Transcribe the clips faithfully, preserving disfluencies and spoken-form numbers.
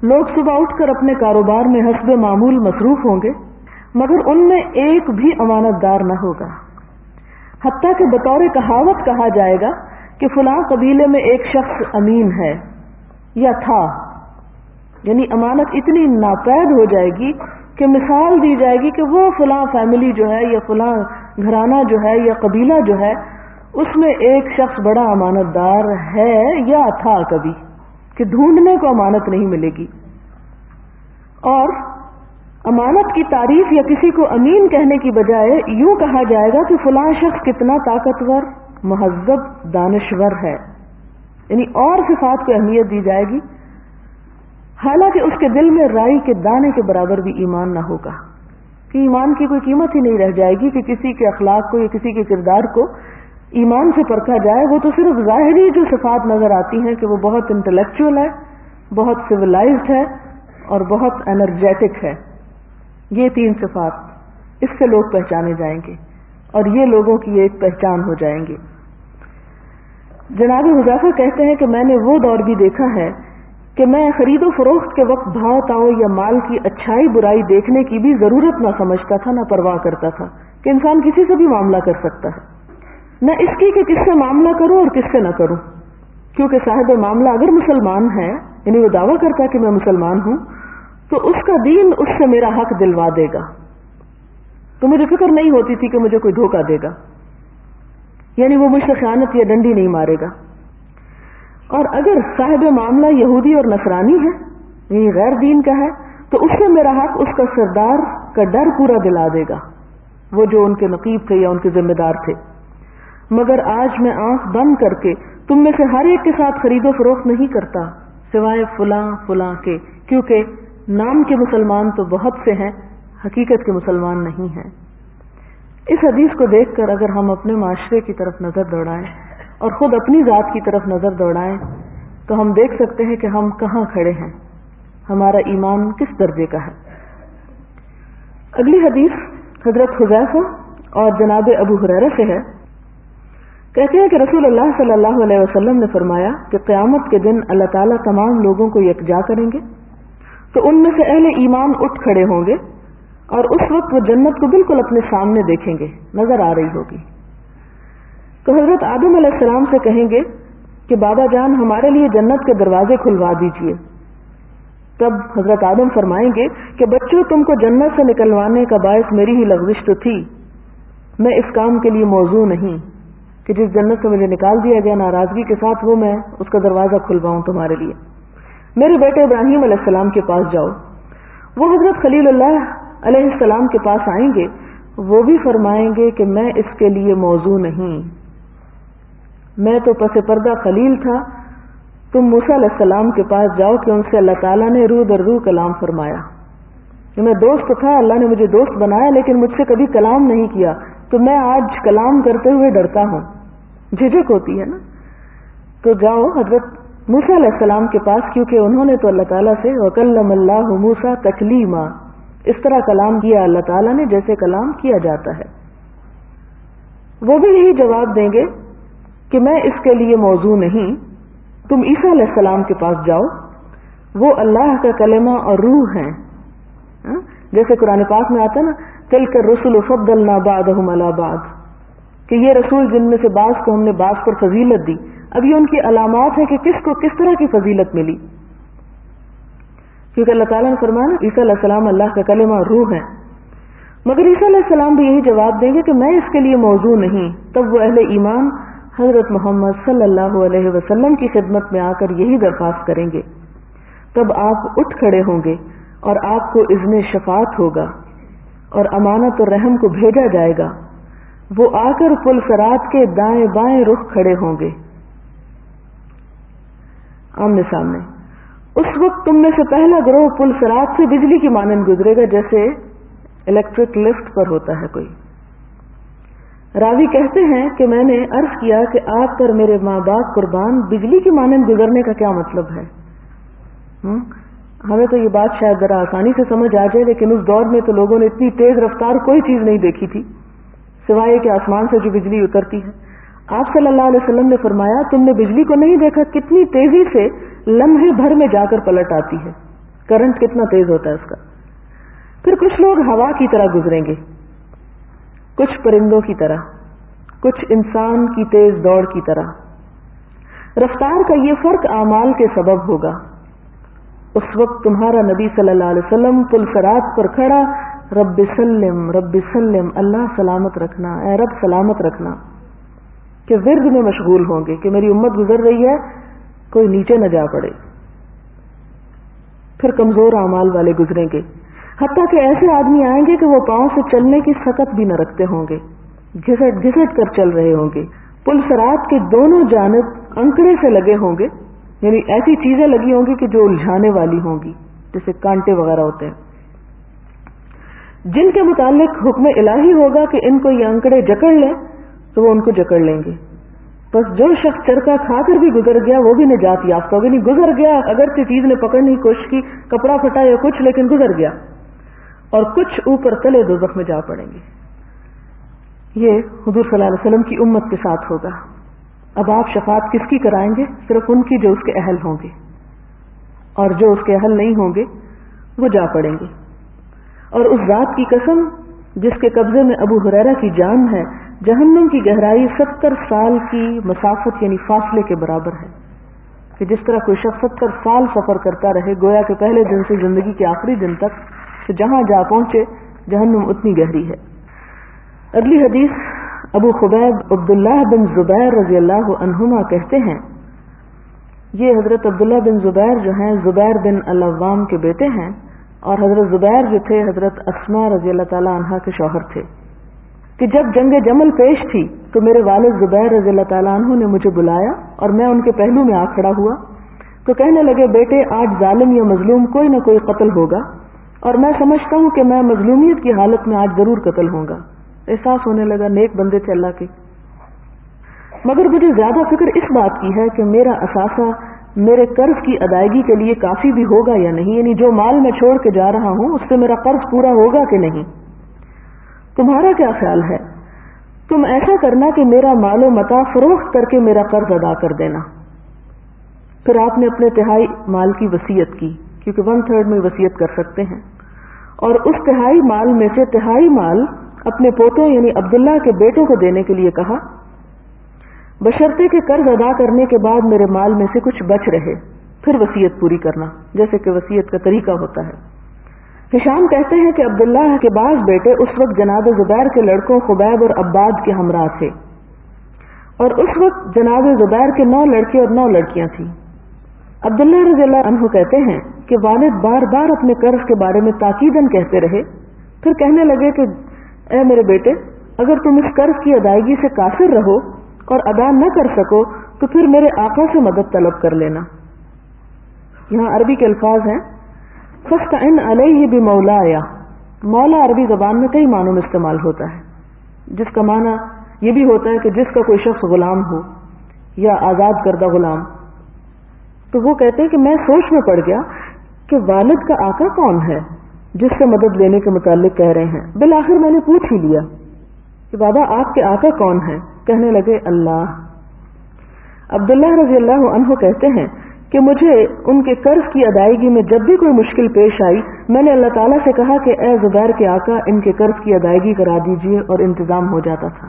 لوگ صبح اٹھ کر اپنے کاروبار میں حسب معمول مصروف ہوں گے مگر ان میں ایک بھی امانت دار نہ ہوگا، حتیٰ کہ بطور کہاوت کہا جائے گا کہ فلاں قبیلے میں ایک شخص امین ہے یا تھا، یعنی امانت اتنی ناپید ہو جائے گی کہ مثال دی جائے گی کہ وہ فلاں فیملی جو ہے یا فلاں گھرانہ جو ہے یا قبیلہ جو ہے اس میں ایک شخص بڑا امانت دار ہے یا تھا کبھی، کہ ڈھونڈنے کو امانت نہیں ملے گی۔ اور امانت کی تعریف یا کسی کو امین کہنے کی بجائے یوں کہا جائے گا کہ فلاں شخص کتنا طاقتور، مہذب، دانشور ہے، یعنی اور صفات کو اہمیت دی جائے گی، حالانکہ اس کے دل میں رائی کے دانے کے برابر بھی ایمان نہ ہوگا، کہ ایمان کی کوئی قیمت ہی نہیں رہ جائے گی کہ کسی کے اخلاق کو یا کسی کے کردار کو ایمان سے پرکھا جائے۔ وہ تو صرف ظاہری جو صفات نظر آتی ہیں کہ وہ بہت انٹلیکچوئل ہے، بہت سویلائزڈ ہے اور بہت انرجیٹک ہے، یہ تین صفات اس سے لوگ پہچانے جائیں گے اور یہ لوگوں کی ایک پہچان ہو جائیں گے۔ جناب حذیفہ کہتے ہیں کہ میں نے وہ دور بھی دیکھا ہے کہ میں خرید و فروخت کے وقت بھاؤ تاؤ یا مال کی اچھائی برائی دیکھنے کی بھی ضرورت نہ سمجھتا تھا، نہ پرواہ کرتا تھا کہ انسان کسی سے بھی معاملہ کر سکتا ہے، نہ اس کی کہ کس سے معاملہ کروں اور کس سے نہ کروں، کیونکہ صاحب معاملہ اگر مسلمان ہے، یعنی وہ دعویٰ کرتا ہے کہ میں مسلمان ہوں، تو اس کا دین اس سے میرا حق دلوا دے گا، تو مجھے فکر نہیں ہوتی تھی کہ مجھے کوئی دھوکہ دے گا، یعنی وہ مجھ سے خیانت یا ڈنڈی نہیں مارے گا۔ اور اگر صاحب معاملہ یہودی اور نصرانی ہے، یعنی غیر دین کا ہے، تو اس سے میرا حق اس کا سردار کا ڈر پورا دلا دے گا، وہ جو ان کے نقیب تھے یا ان کے ذمہ دار تھے۔ مگر آج میں آنکھ بند کر کے تم میں سے ہر ایک کے ساتھ خرید و فروخت نہیں کرتا سوائے فلاں فلاں کے، کیونکہ نام کے مسلمان تو بہت سے ہیں، حقیقت کے مسلمان نہیں ہیں۔ اس حدیث کو دیکھ کر اگر ہم اپنے معاشرے کی طرف نظر دوڑائیں اور خود اپنی ذات کی طرف نظر دوڑائیں تو ہم دیکھ سکتے ہیں کہ ہم کہاں کھڑے ہیں، ہمارا ایمان کس درجے کا ہے۔ اگلی حدیث حضرت حذیفہ اور جناب ابو ہریرہ سے ہے، کہتے ہیں کہ رسول اللہ صلی اللہ علیہ وسلم نے فرمایا کہ قیامت کے دن اللہ تعالیٰ تمام لوگوں کو یکجا کریں گے تو ان میں سے اہل ایمان اٹھ کھڑے ہوں گے اور اس وقت وہ جنت کو بالکل اپنے سامنے دیکھیں گے، نظر آ رہی ہوگی۔ تو حضرت آدم علیہ السلام سے کہیں گے کہ بابا جان ہمارے لیے جنت کے دروازے کھلوا دیجئے۔ تب حضرت آدم فرمائیں گے کہ بچوں تم کو جنت سے نکلوانے کا باعث میری ہی لغزش تو تھی، میں اس کام کے لیے موضوع نہیں کہ جس جنت سے مجھے نکال دیا گیا ناراضگی کے ساتھ وہ میں اس کا دروازہ کھلواؤں تمہارے لیے۔ میرے بیٹے ابراہیم علیہ السلام کے پاس جاؤ، وہ حضرت خلیل اللہ علیہ السلام کے پاس آئیں گے، وہ بھی فرمائیں گے کہ میں اس کے لیے موضوع نہیں، میں تو پس پردہ خلیل تھا، تم موسیٰ علیہ السلام کے پاس جاؤ کہ ان سے اللہ تعالیٰ نے روح در روح کلام فرمایا، کہ میں دوست تھا، اللہ نے مجھے دوست بنایا لیکن مجھ سے کبھی کلام نہیں کیا، تو میں آج کلام کرتے ہوئے ڈرتا ہوں، جھجک ہوتی ہے نا۔ تو جاؤ حضرت موسیٰ علیہ السلام کے پاس، کیونکہ انہوں نے تو اللہ تعالیٰ سے وَكَلَّمَ اللَّهُ مُوسَىٰ تَكْلِيمًا، اس طرح کلام کیا اللہ تعالیٰ نے جیسے کلام کیا جاتا ہے۔ وہ بھی یہی جواب دیں گے کہ میں اس کے لیے موضوع نہیں، تم عیسیٰ علیہ السلام کے پاس جاؤ، وہ اللہ کا کلمہ اور روح ہیں، جیسے قرآن پاک میں آتا ہے نا تِلْكَ الرُّسُلُ فَضَّلْنَا بَعْضَهُمْ عَلَىٰ بَعْضٍ، کہ یہ رسول جن میں سے بعض کو ہم نے بعض پر فضیلت دی۔ اب یہ ان کی علامات ہے کہ کس کو کس طرح کی فضیلت ملی، کیونکہ اللہ تعالیٰ نے فرمایا نا عیسیٰ علیہ السلام اللہ کا کلمہ اور روح ہے، مگر عیسیٰ علیہ السلام بھی یہی جواب دیں گے کہ میں اس کے لیے موضوع نہیں۔ تب وہ اہل ایمان حضرت محمد صلی اللہ علیہ وسلم کی خدمت میں آ کر یہی درخواست کریں گے، تب آپ اٹھ کھڑے ہوں گے اور آپ کو اذن شفاعت ہوگا اور امانت اور رحم کو بھیجا جائے گا، وہ آ کر پل صراط کے دائیں بائیں رخ کھڑے ہوں گے آمنے سامنے۔ اس وقت تم میں سے پہلا گروہ پل صراط سے بجلی کی مانند گزرے گا، جیسے الیکٹرک لفٹ پر ہوتا ہے کوئی۔ راوی کہتے ہیں کہ میں نے عرض کیا کہ آپ پر میرے ماں باپ قربان، بجلی کی مانند گزرنے کا کیا مطلب ہے؟ ہمیں تو یہ بات شاید ذرا آسانی سے سمجھ آ جائے، لیکن اس دور میں تو لوگوں نے اتنی تیز رفتار کوئی چیز نہیں دیکھی تھی سوائے کہ آسمان سے جو بجلی اترتی ہے۔ آپ صلی اللہ علیہ وسلم نے فرمایا تم نے بجلی کو نہیں دیکھا کتنی تیزی سے لمحے بھر میں جا کر پلٹ آتی ہے، کرنٹ کتنا تیز ہوتا ہے اس کا. پھر کچھ لوگ ہوا کی طرح گزریں گے، کچھ پرندوں کی طرح، کچھ انسان کی تیز دوڑ کی طرح. رفتار کا یہ فرق اعمال کے سبب ہوگا. اس وقت تمہارا نبی صلی اللہ علیہ وسلم پل صراط پر کھڑا رب سلم رب سلم، اللہ سلامت رکھنا، اے رب سلامت رکھنا، کہ ورد میں مشغول ہوں گے کہ میری امت گزر رہی ہے، کوئی نیچے نہ جا پڑے. پھر کمزور اعمال والے گزریں گے، حتیٰ کہ ایسے آدمی آئیں گے کہ وہ پاؤں سے چلنے کی سکت بھی نہ رکھتے ہوں گے، گھسٹ گھسٹ کر چل رہے ہوں گے. پل صراط کے دونوں جانب انکڑے سے لگے ہوں گے، یعنی ایسی چیزیں لگی ہوں گی کہ جو الجھانے والی ہوں گی، جیسے کانٹے وغیرہ ہوتے ہیں، جن کے متعلق حکم الہی ہوگا کہ ان کو یہ انکڑے جکڑ لیں تو وہ ان کو جکڑ لیں گے. بس جو شخص چرکا کھا کر بھی گزر گیا وہ بھی نجات یافتہ ہوگا. نہیں گزر گیا، اگرچہ چیز نے پکڑنے کی کوشش کی، کپڑا پھٹا یا کچھ، لیکن گزر گیا. اور کچھ اوپر تلے دوزخ میں جا پڑیں گے. یہ حضور صلی اللہ علیہ وسلم کی امت کے ساتھ ہوگا. اب آپ شفاعت کس کی کرائیں گے؟ صرف ان کی جو اس کے اہل ہوں گے، اور جو اس کے اہل نہیں ہوں گے وہ جا پڑیں گے. اور اس ذات کی قسم جس کے قبضے میں ابو ہریرہ کی جان ہے، جہنم کی گہرائی ستر سال کی مسافت یعنی فاصلے کے برابر ہے. کہ جس طرح کوئی شخص ستر سال سفر کرتا رہے، گویا کہ پہلے دن سے زندگی کے آخری دن تک، تو جہاں جا پہنچے جہنم اتنی گہری ہے. اگلی حدیث ابو خبیب عبداللہ بن زبیر رضی اللہ عنہما کہتے ہیں، یہ حضرت عبداللہ بن زبیر جو ہیں زبیر بن العوام کے بیٹے ہیں، اور حضرت زبیر جو تھے حضرت اسماء رضی اللہ تعالی عنہا کے شوہر تھے، کہ جب جنگ جمل پیش تھی تو میرے والد زبیر رضی اللہ تعالیٰ عنہ نے مجھے بلایا اور میں ان کے پہلو میں آ کھڑا ہوا تو کہنے لگے، بیٹے آج ظالم یا مظلوم کوئی نہ کوئی قتل ہوگا، اور میں سمجھتا ہوں کہ میں مظلومیت کی حالت میں آج ضرور قتل ہوں گا. احساس ہونے لگا نیک بندے تھے اللہ کے، مگر مجھے زیادہ فکر اس بات کی ہے کہ میرا اثاثہ میرے قرض کی ادائیگی کے لیے کافی بھی ہوگا یا نہیں، یعنی جو مال میں چھوڑ کے جا رہا ہوں اس سے میرا قرض پورا ہوگا کہ نہیں. تمہارا کیا خیال ہے؟ تم ایسا کرنا کہ میرا مال و متاع فروخت کر کے میرا قرض ادا کر دینا. پھر آپ نے اپنے تہائی مال کی وصیت کی، کیونکہ ون تھرڈ میں وصیت کر سکتے ہیں، اور اس تہائی مال میں سے تہائی مال اپنے پوتوں یعنی عبداللہ کے بیٹوں کو دینے کے لیے کہا، بشرطے کہ قرض ادا کرنے کے بعد میرے مال میں سے کچھ بچ رہے، پھر وصیت پوری کرنا، جیسے کہ وصیت کا طریقہ ہوتا ہے. ہشام کہتے ہیں کہ عبداللہ کے بعض بیٹے اس وقت جناب زبیر کے لڑکوں خبیب اور عباد کے ہمراہ تھے، اور اس وقت جناب زبیر کے نو لڑکے اور نو لڑکیاں تھیں. عبداللہ رضی اللہ عنہ کہتے ہیں کہ والد بار بار اپنے قرض کے بارے میں تاکیداً کہتے رہے، پھر کہنے لگے کہ اے میرے بیٹے، اگر تم اس قرض کی ادائیگی سے قاصر رہو اور ادا نہ کر سکو تو پھر میرے آقا سے مدد طلب کر لینا. یہاں عربی کے الفاظ ہیں فاستعن علیہ بمولایا. مولا عربی زبان میں کئی معنوں میں استعمال ہوتا ہے، جس کا معنی یہ بھی ہوتا ہے کہ جس کا کوئی شخص غلام ہو یا آزاد کردہ غلام. تو وہ کہتے ہیں کہ میں سوچ میں پڑ گیا کہ والد کا آقا کون ہے جس سے مدد لینے کے متعلق کہہ رہے ہیں. بالآخر میں نے پوچھ ہی لیا کہ بابا آپ کے آقا کون ہیں؟ کہنے لگے اللہ. عبداللہ رضی اللہ عنہ کہتے ہیں کہ مجھے ان کے قرض کی ادائیگی میں جب بھی کوئی مشکل پیش آئی میں نے اللہ تعالیٰ سے کہا کہ اے زبیر کے آقا ان کے قرض کی ادائیگی کرا دیجئے، اور انتظام ہو جاتا تھا.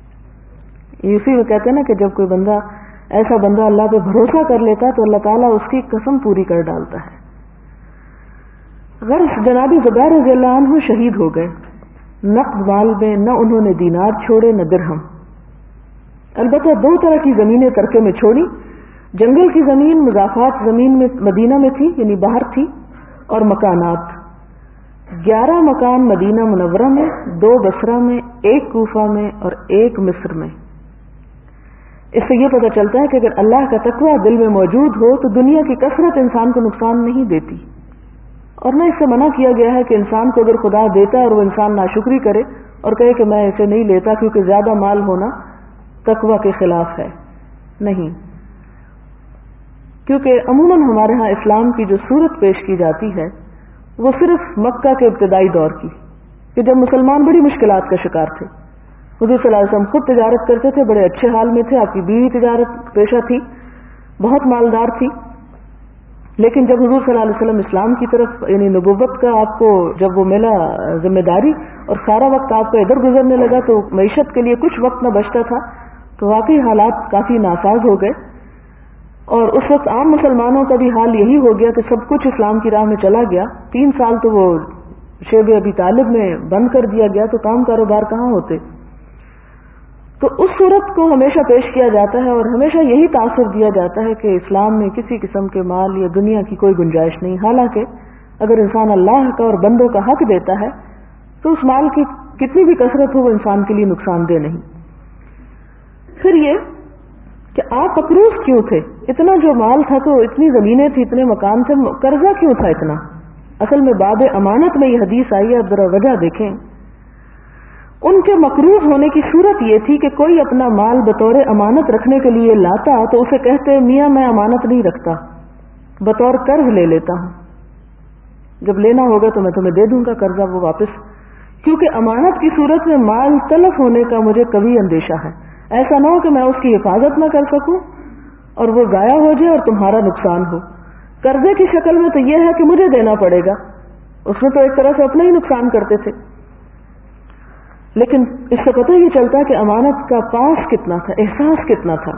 اسی میں کہتے ہیں نا کہ جب کوئی بندہ ایسا بندہ اللہ پہ بھروسہ کر لیتا تو اللہ تعالیٰ اس کی قسم پوری کر ڈالتا ہے. غرض جناب زبیر رضی اللہ عنہ شہید ہو گئے. نقد مال میں نہ انہوں نے دینار چھوڑے نہ درہم. البتہ دو طرح کی زمینیں ترکے میں چھوڑی. جنگل کی زمین مضافات زمین میں مدینہ میں تھی، یعنی باہر تھی، اور مکانات گیارہ مکان مدینہ منورہ میں، دو بصرہ میں، ایک کوفہ میں اور ایک مصر میں. اس سے یہ پتہ چلتا ہے کہ اگر اللہ کا تقوی دل میں موجود ہو تو دنیا کی کثرت انسان کو نقصان نہیں دیتی. اور نہ اس سے منع کیا گیا ہے کہ انسان کو اگر خدا دیتا ہے اور وہ انسان ناشکری کرے اور کہے کہ میں اسے نہیں لیتا کیونکہ زیادہ مال ہونا تقوی کے خلاف ہے. نہیں، کیونکہ عموماً ہمارے ہاں اسلام کی جو صورت پیش کی جاتی ہے وہ صرف مکہ کے ابتدائی دور کی، کہ جب مسلمان بڑی مشکلات کا شکار تھے. حضور صلی اللہ علیہ وسلم خود تجارت کرتے تھے، بڑے اچھے حال میں تھے، آپ کی بیوی تجارت پیشہ تھی، بہت مالدار تھی، لیکن جب حضور صلی اللہ علیہ وسلم اسلام کی طرف یعنی نبوت کا آپ کو جب وہ ملا ذمہ داری اور سارا وقت آپ کا ادھر گزرنے لگا تو معیشت کے لیے کچھ وقت نہ بچتا تھا، تو واقعی حالات کافی ناساز ہو گئے. اور اس وقت عام مسلمانوں کا بھی حال یہی ہو گیا کہ سب کچھ اسلام کی راہ میں چلا گیا. تین سال تو وہ شیب ابی طالب میں بند کر دیا گیا، تو کام کاروبار کہاں ہوتے. تو اس صورت کو ہمیشہ پیش کیا جاتا ہے اور ہمیشہ یہی تاثر دیا جاتا ہے کہ اسلام میں کسی قسم کے مال یا دنیا کی کوئی گنجائش نہیں. حالانکہ اگر انسان اللہ کا اور بندوں کا حق دیتا ہے تو اس مال کی کتنی بھی کثرت ہو وہ انسان کے لیے نقصان دہ نہیں. پھر یہ کہ آپ مقروض کیوں تھے؟ اتنا جو مال تھا تو اتنی زمینیں تھی، اتنے مکان تھے، قرضہ کیوں تھا اتنا؟ اصل میں باب امانت میں یہ حدیث آئی ہے، اب ذرا وجہ دیکھیں. ان کے مقروض ہونے کی صورت یہ تھی کہ کوئی اپنا مال بطور امانت رکھنے کے لیے لاتا تو اسے کہتے میاں میں امانت نہیں رکھتا، بطور قرض لے لیتا ہوں، جب لینا ہوگا تو میں تمہیں دے دوں گا قرضہ وہ واپس. کیونکہ امانت کی صورت میں مال تلف ہونے کا مجھے کبھی اندیشہ ہے. ایسا نہ ہو کہ میں اس کی حفاظت نہ کر سکوں اور وہ ضائع ہو جائے اور تمہارا نقصان ہو. قرضے کی شکل میں تو یہ ہے کہ مجھے دینا پڑے گا، اس میں تو ایک طرح سے اپنا ہی نقصان کرتے تھے. لیکن اس سے پتہ یہ چلتا ہے کہ امانت کا پاس کتنا تھا، احساس کتنا تھا.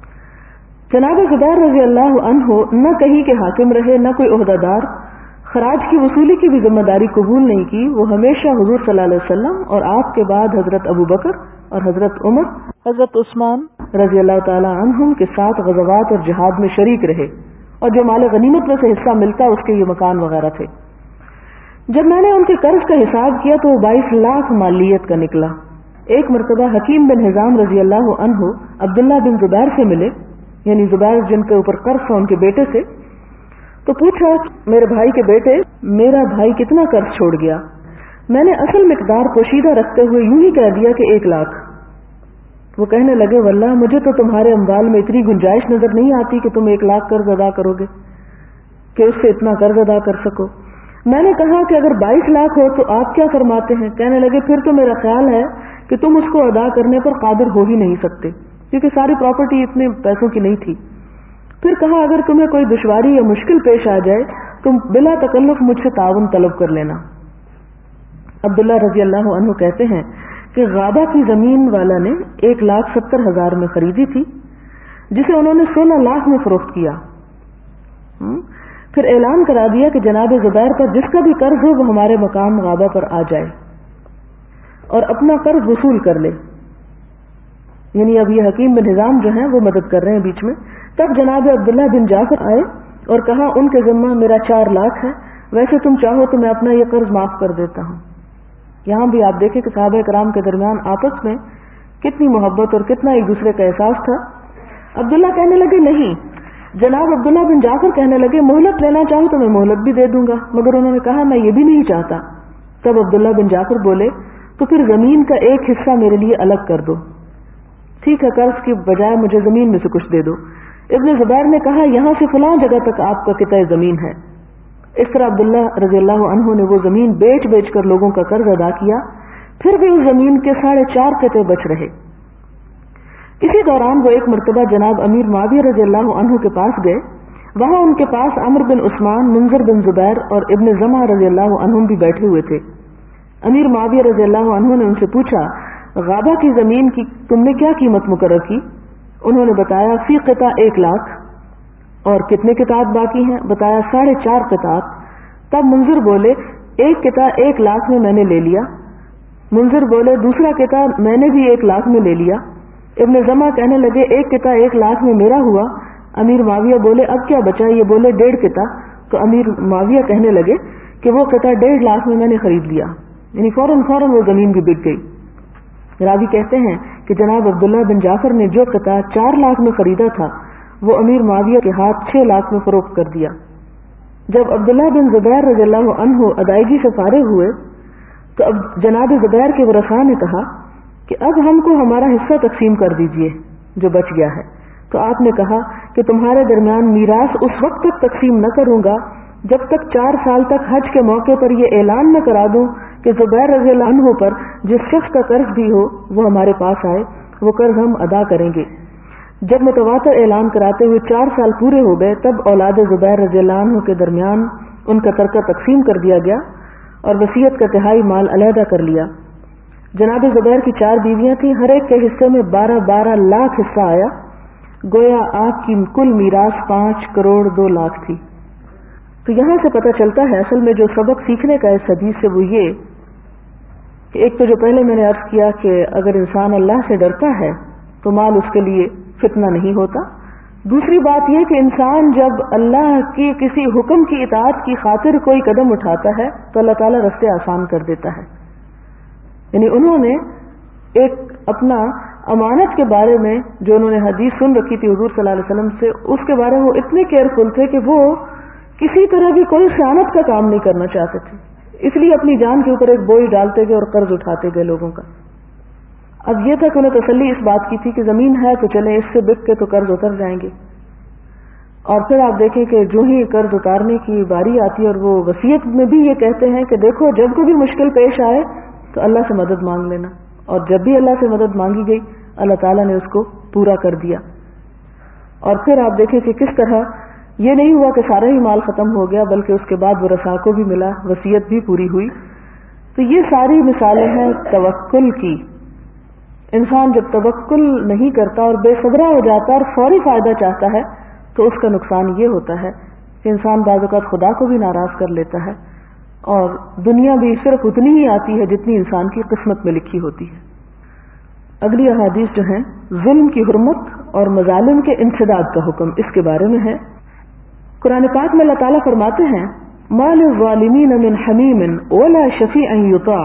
جناب زبیر رضی اللہ عنہ نہ کہیں کے حاکم رہے، نہ کوئی عہدہ دار، خراج کی وصولی کی بھی ذمہ داری قبول نہیں کی. وہ ہمیشہ حضور صلی اللہ علیہ وسلم اور آپ کے بعد حضرت ابو بکر اور حضرت عمر، حضرت عثمان رضی اللہ تعالی عنہم کے ساتھ غزوات اور جہاد میں شریک رہے، اور جو مال غنیمت میں سے حصہ ملتا اس کے یہ مکان وغیرہ تھے. جب میں نے ان کے قرض کا حساب کیا تو وہ بائیس لاکھ مالیت کا نکلا. ایک مرتبہ حکیم بن حزام رضی اللہ عنہ عبداللہ بن زبیر سے ملے، یعنی زبیر جن کے اوپر قرض تھا ان کے بیٹے سے، تو پوچھا میرے بھائی کے بیٹے میرا بھائی کتنا قرض چھوڑ گیا؟ میں نے اصل مقدار پوشیدہ رکھتے ہوئے یوں ہی کہہ دیا کہ ایک لاکھ. وہ کہنے لگے واللہ مجھے تو تمہارے اموال میں اتنی گنجائش نظر نہیں آتی کہ تم ایک لاکھ قرض ادا کرو گے، کہ اس سے اتنا قرض ادا کر سکو. میں نے کہا کہ اگر بائیس لاکھ ہو تو آپ کیا فرماتے ہیں؟ کہنے لگے پھر تو میرا خیال ہے کہ تم اس کو ادا کرنے پر قادر ہو ہی نہیں سکتے، کیونکہ ساری پراپرٹی اتنے پیسوں کی نہیں تھی. پھر کہا اگر تمہیں کوئی دشواری یا مشکل پیش آ جائے تم بلا تکلف مجھ سے تعاون طلب کر لینا. عبداللہ رضی اللہ عنہ کہتے ہیں کہ غابہ کی زمین والا نے ایک لاکھ ستر ہزار میں خریدی تھی، جسے انہوں نے سولہ لاکھ میں فروخت کیا. پھر اعلان کرا دیا کہ جناب زبیر پر جس کا بھی قرض ہو وہ ہمارے مقام غابہ پر آ جائے اور اپنا قرض وصول کر لے. یعنی اب یہ حکیم بن حزام جو ہیں وہ مدد کر رہے ہیں بیچ میں. تب جناب عبداللہ بن جعفر آئے اور کہا ان کے ذمہ میرا چار لاکھ ہے، ویسے تم چاہو تو میں اپنا یہ قرض معاف کر دیتا ہوں. یہاں بھی آپ دیکھیں کہ صحابہ کرام کے درمیان آپس میں کتنی محبت اور کتنا ایک دوسرے کا احساس تھا. عبداللہ کہنے لگے نہیں. جناب عبداللہ بن جعفر کہنے لگے مہلت لینا چاہو تو میں مہلت بھی دے دوں گا، مگر انہوں نے کہا میں یہ بھی نہیں چاہتا. تب عبداللہ بن جعفر بولے تو پھر زمین کا ایک حصہ میرے لیے الگ کر دو. ٹھیک ہے، قرض کی بجائے مجھے زمین میں سے کچھ دے دو. ابن زبیر نے کہا یہاں سے فلاں جگہ تک آپ کا قطع زمین ہے. اس طرح عبداللہ رضی اللہ عنہ نے وہ زمین بیچ بیچ کر لوگوں کا قرض ادا کیا. پھر بھی اس زمین کے ساڑھے چار قطعے بچ رہے. اسی دوران وہ ایک مرتبہ جناب امیر معاویہ رضی اللہ عنہ کے پاس گئے. وہاں ان کے پاس عمر بن عثمان، منذر بن زبیر اور ابن زمع رضی اللہ عنہم بھی بیٹھے ہوئے تھے. امیر معاویہ رضی اللہ عنہ نے ان سے پوچھا غابہ کی زمین کی تم نے کیا قیمت مقرر کی؟ انہوں نے بتایا فی قطع ایک لاکھ. اور کتنے قطعات باقی ہیں؟ بتایا ساڑھے چار قطعات. تب منظر بولے ایک قطع ایک لاکھ میں میں نے لے لیا. منظر بولے دوسرا قطع میں نے بھی ایک لاکھ میں لے لیا. ابن زمع کہنے لگے ایک قطع ایک لاکھ میں میرا ہوا. امیر معاویہ بولے اب کیا بچا؟ یہ بولے ڈیڑھ قطع. تو امیر معاویہ کہنے لگے کہ وہ قطع ڈیڑھ لاکھ میں میں نے خرید لیا. یعنی فوراً فوراً وہ زمین بھی بک گئی. راوی کہتے ہیں کہ جناب عبداللہ بن جعفر نے جو قطع چار لاکھ میں خریدا تھا وہ امیر معاویہ کے ہاتھ چھ لاکھ میں فروخت کر دیا. جب عبداللہ بن زبیر رضی اللہ عنہ ادائیگی سے فارغ ہوئے تو اب جناب زبیر کے ورثاء نے کہا کہ اب ہم کو ہمارا حصہ تقسیم کر دیجئے جو بچ گیا ہے. تو آپ نے کہا کہ تمہارے درمیان میراث اس وقت تک تقسیم نہ کروں گا جب تک چار سال تک حج کے موقع پر یہ اعلان نہ کرا دوں کہ زبیر رضی اللہ عنہ پر جس شخص کا قرض بھی ہو وہ ہمارے پاس آئے، وہ قرض ہم ادا کریں گے. جب متواتر اعلان کراتے ہوئے چار سال پورے ہو گئے تب اولاد زبیر رضی اللہ عنہ کے درمیان ان کا ترکہ تقسیم کر دیا گیا اور وصیت کا تہائی مال علیحدہ کر لیا. جناب زبیر کی چار بیویاں تھیں، ہر ایک کے حصے میں بارہ بارہ لاکھ حصہ آیا. گویا آپ کی کل میراث پانچ کروڑ دو لاکھ تھی. تو یہاں سے پتہ چلتا ہے اصل میں جو سبق سیکھنے کا اس حدیث سے وہ یہ کہ ایک تو جو پہلے میں نے عرض کیا کہ اگر انسان اللہ سے ڈرتا ہے تو مال اس کے لیے فتنہ نہیں ہوتا. دوسری بات یہ کہ انسان جب اللہ کی کسی حکم کی اطاعت کی خاطر کوئی قدم اٹھاتا ہے تو اللہ تعالیٰ راستے آسان کر دیتا ہے. یعنی انہوں نے ایک اپنا امانت کے بارے میں جو انہوں نے حدیث سن رکھی تھی حضور صلی اللہ علیہ وسلم سے، اس کے بارے میں وہ اتنے کیئرفل تھے کہ وہ کسی طرح کی کوئی خیانت کا کام نہیں کرنا چاہتے تھے. اس لیے اپنی جان کے اوپر ایک بوجھ ڈالتے گئے اور قرض اٹھاتے گئے لوگوں کا. اب یہ تھا کہ انہیں تسلی اس بات کی تھی کہ زمین ہے تو چلیں اس سے بک کے تو قرض اتر جائیں گے. اور پھر آپ دیکھیں کہ جو ہی قرض اتارنے کی باری آتی ہے اور وہ وصیت میں بھی یہ کہتے ہیں کہ دیکھو جب کوئی بھی مشکل پیش آئے تو اللہ سے مدد مانگ لینا. اور جب بھی اللہ سے مدد مانگی گئی اللہ تعالیٰ نے اس کو پورا کر دیا. اور پھر آپ دیکھیں کہ کس طرح یہ نہیں ہوا کہ سارا ہی مال ختم ہو گیا بلکہ اس کے بعد ورثاء کو بھی ملا، وصیت بھی پوری ہوئی. تو یہ ساری مثالیں ہیں توکل کی. انسان جب توکل نہیں کرتا اور بے صبرا ہو جاتا اور فوری فائدہ چاہتا ہے تو اس کا نقصان یہ ہوتا ہے کہ انسان بعض اوقات خدا کو بھی ناراض کر لیتا ہے اور دنیا بھی صرف اتنی ہی آتی ہے جتنی انسان کی قسمت میں لکھی ہوتی ہے. اگلی احادیث جو ہیں ظلم کی حرمت اور مظالم کے انسداد کا حکم، اس کے بارے میں ہے. قرآن پاک میں اللہ تعالیٰ فرماتے ہیں ما للظالمین من حمیم ولا شفیع یطاع،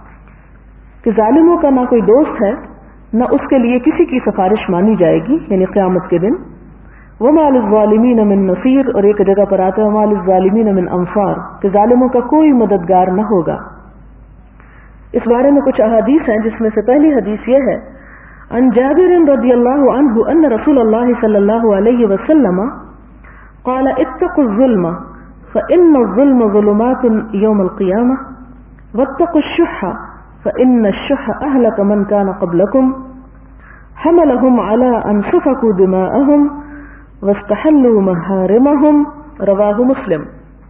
کہ ظالموں کا نہ کوئی دوست ہے نہ اس کے لیے کسی کی سفارش مانی جائے گی یعنی قیامت کے دن. وما للظالمین من نصیر، اور ایک جگہ پر آتا ہے وما للظالمین من انصار، کہ ظالموں کا کوئی مددگار نہ ہوگا. اس بارے میں کچھ احادیث ہیں جس میں سے پہلی حدیث یہ ہے عن جابر رضی اللہ عنہ ان رسول اللہ صلی اللہ علیہ وسلم قال اتقوا الظلم فإن الظلم ظلمات يوم القيامة واتقوا الشح فإن الشح أهلك من كان قبلكم حملهم على أن سفكوا دماءهم واستحلوا محارمهم رواہ مسلم.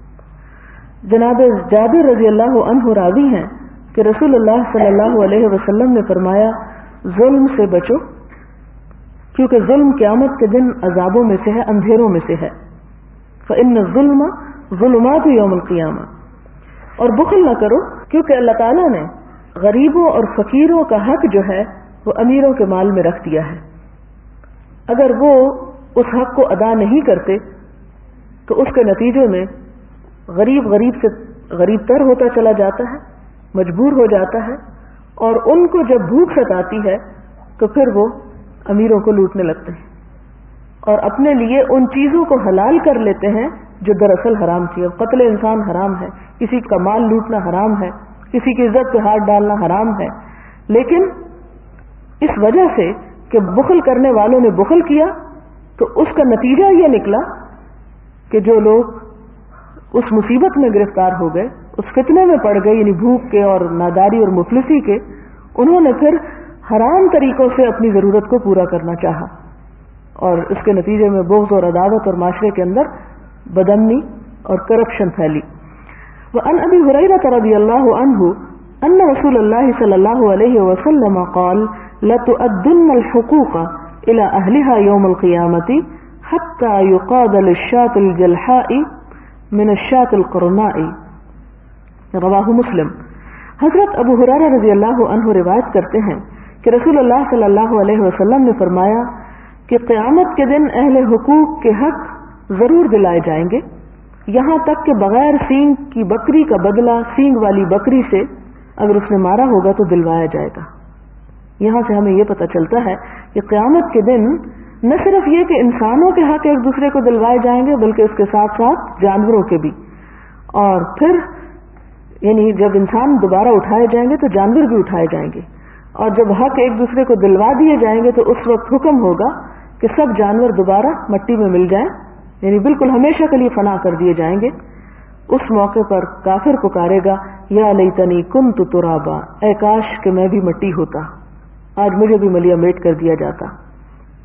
جناب جابر رضی اللہ عنہ راوی ہیں کہ رسول اللہ صلی اللہ علیہ وسلم نے فرمایا ظلم سے بچو کیونکہ ظلم قیامت کے دن عذابوں میں سے ہے، اندھیروں میں سے ہے. فإن الظلم ظلمات یوم القیامہ، اور بخل نہ کرو کیونکہ اللہ تعالیٰ نے غریبوں اور فقیروں کا حق جو ہے وہ امیروں کے مال میں رکھ دیا ہے. اگر وہ اس حق کو ادا نہیں کرتے تو اس کے نتیجے میں غریب غریب سے غریب تر ہوتا چلا جاتا ہے، مجبور ہو جاتا ہے، اور ان کو جب بھوک ستاتی ہے تو پھر وہ امیروں کو لوٹنے لگتے ہیں اور اپنے لیے ان چیزوں کو حلال کر لیتے ہیں جو دراصل حرام تھی. اب قتل انسان حرام ہے، کسی کا مال لوٹنا حرام ہے، کسی کی عزت پہ ہاتھ ڈالنا حرام ہے، لیکن اس وجہ سے کہ بخل کرنے والوں نے بخل کیا تو اس کا نتیجہ یہ نکلا کہ جو لوگ اس مصیبت میں گرفتار ہو گئے، اس فتنے میں پڑ گئے، یعنی بھوک کے اور ناداری اور مفلسی کے، انہوں نے پھر حرام طریقوں سے اپنی ضرورت کو پورا کرنا چاہا اور اس کے نتیجے میں بغض اور عداوت اور معاشرے کے اندر بدامنی اور کرپشن پھیلی. وعن ابی ہریرہ رضی اللہ عنہ ان رسول اللہ صلی اللہ علیہ وسلم قال لتؤدن الحقوق الى اهلها يوم القيامة حتى يقاد للشاة الجلحاء من الشاة القرناء رواہ مسلم. حضرت ابو ہریرہ رضی اللہ عنہ روایت کرتے ہیں کہ رسول اللہ صلی اللہ علیہ وسلم نے فرمایا کہ قیامت کے دن اہل حقوق کے حق ضرور دلائے جائیں گے، یہاں تک کہ بغیر سینگ کی بکری کا بدلہ سینگ والی بکری سے اگر اس نے مارا ہوگا تو دلوایا جائے گا. یہاں سے ہمیں یہ پتہ چلتا ہے کہ قیامت کے دن نہ صرف یہ کہ انسانوں کے حق ایک دوسرے کو دلوائے جائیں گے بلکہ اس کے ساتھ ساتھ جانوروں کے بھی. اور پھر یعنی جب انسان دوبارہ اٹھائے جائیں گے تو جانور بھی اٹھائے جائیں گے، اور جب حق ایک دوسرے کو دلوا دیے جائیں گے تو اس وقت حکم ہوگا کہ سب جانور دوبارہ مٹی میں مل جائیں، یعنی بالکل ہمیشہ کے لیے فنا کر دیے جائیں گے. اس موقع پر کافر پکارے گا یا لیتنی کنت ترابا، اے کاش کہ میں بھی مٹی ہوتا، آج مجھے بھی ملیا میٹ کر دیا جاتا.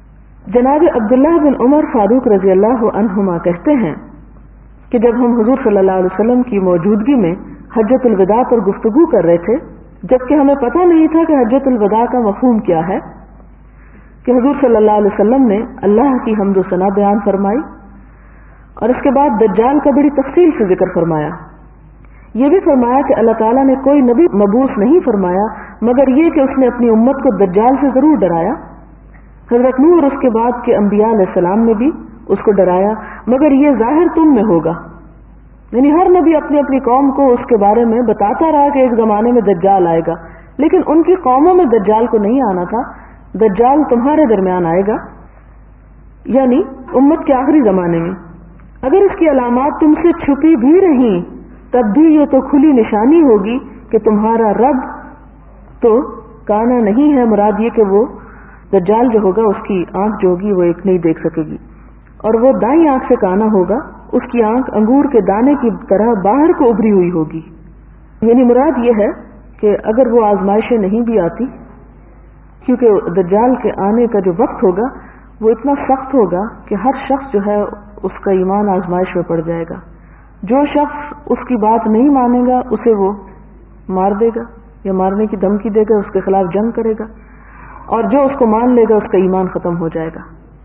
जनाब अब्दुल्लाह बिन उमर फारूक रजी अल्लाह अन्हुमा कहते हैं कि जब हम हुजूर सल्लल्लाहु अलैहि वसल्लम की मौजूदगी में हज्जतुल विदा पर गुफ्तगू कर रहे थे, जबकि हमें पता नहीं था कि हज्जतुल विदा का मफहूम क्या है, कि हुजूर सल्लल्लाहु अलैहि वसल्लम ने अल्लाह की हम्द व सना बयान फरमाई और इसके बाद दज्जाल का बड़ी तफसील से जिक्र फरमाया। ये भी फरमाया कि अल्लाह ताला ने कोई नबी मबूस नहीं फरमाया मगर ये कि उसने अपनी उम्मत को दज्जाल से जरूर डराया। हजरत नूह और उसके बाद के अंबिया अलैहिस्सलाम ने भी उसको डराया, मगर ये जाहिर तुम में होगा। यानी हर नबी अपनी अपनी कौम को उसके बारे में बताता रहा कि एक जमाने में दज्जाल आएगा, लेकिन उनकी कौमों में दज्जाल को नहीं आना था। दज्जाल तुम्हारे दरमियान आएगा, यानी उम्मत के आखिरी जमाने में। अगर इसकी अलामात तुमसे छुपी भी रही तब भी ये तो खुली निशानी होगी कि तुम्हारा रब तो काना नहीं है। मुराद ये कि वो दज्जाल जो होगा उसकी आंख जो होगी वो एक नहीं देख सकेगी, और वो दाईं आंख से काना होगा, उसकी आंख अंगूर के दाने की तरह बाहर को उभरी हुई होगी। यानी मुराद ये है कि अगर वो आजमाइशें नहीं भी आती, क्योंकि दज्जाल के आने का जो वक्त होगा वो इतना सख्त होगा कि हर शख्स जो है उसका ईमान आजमाइश में पड़ जाएगा। जो शख्स उसकी बात नहीं मानेगा उसे वो मार देगा या मारने की धमकी देगा, उसके खिलाफ जंग करेगा, और जो उसको मान लेगा उसका ईमान खत्म हो जाएगा।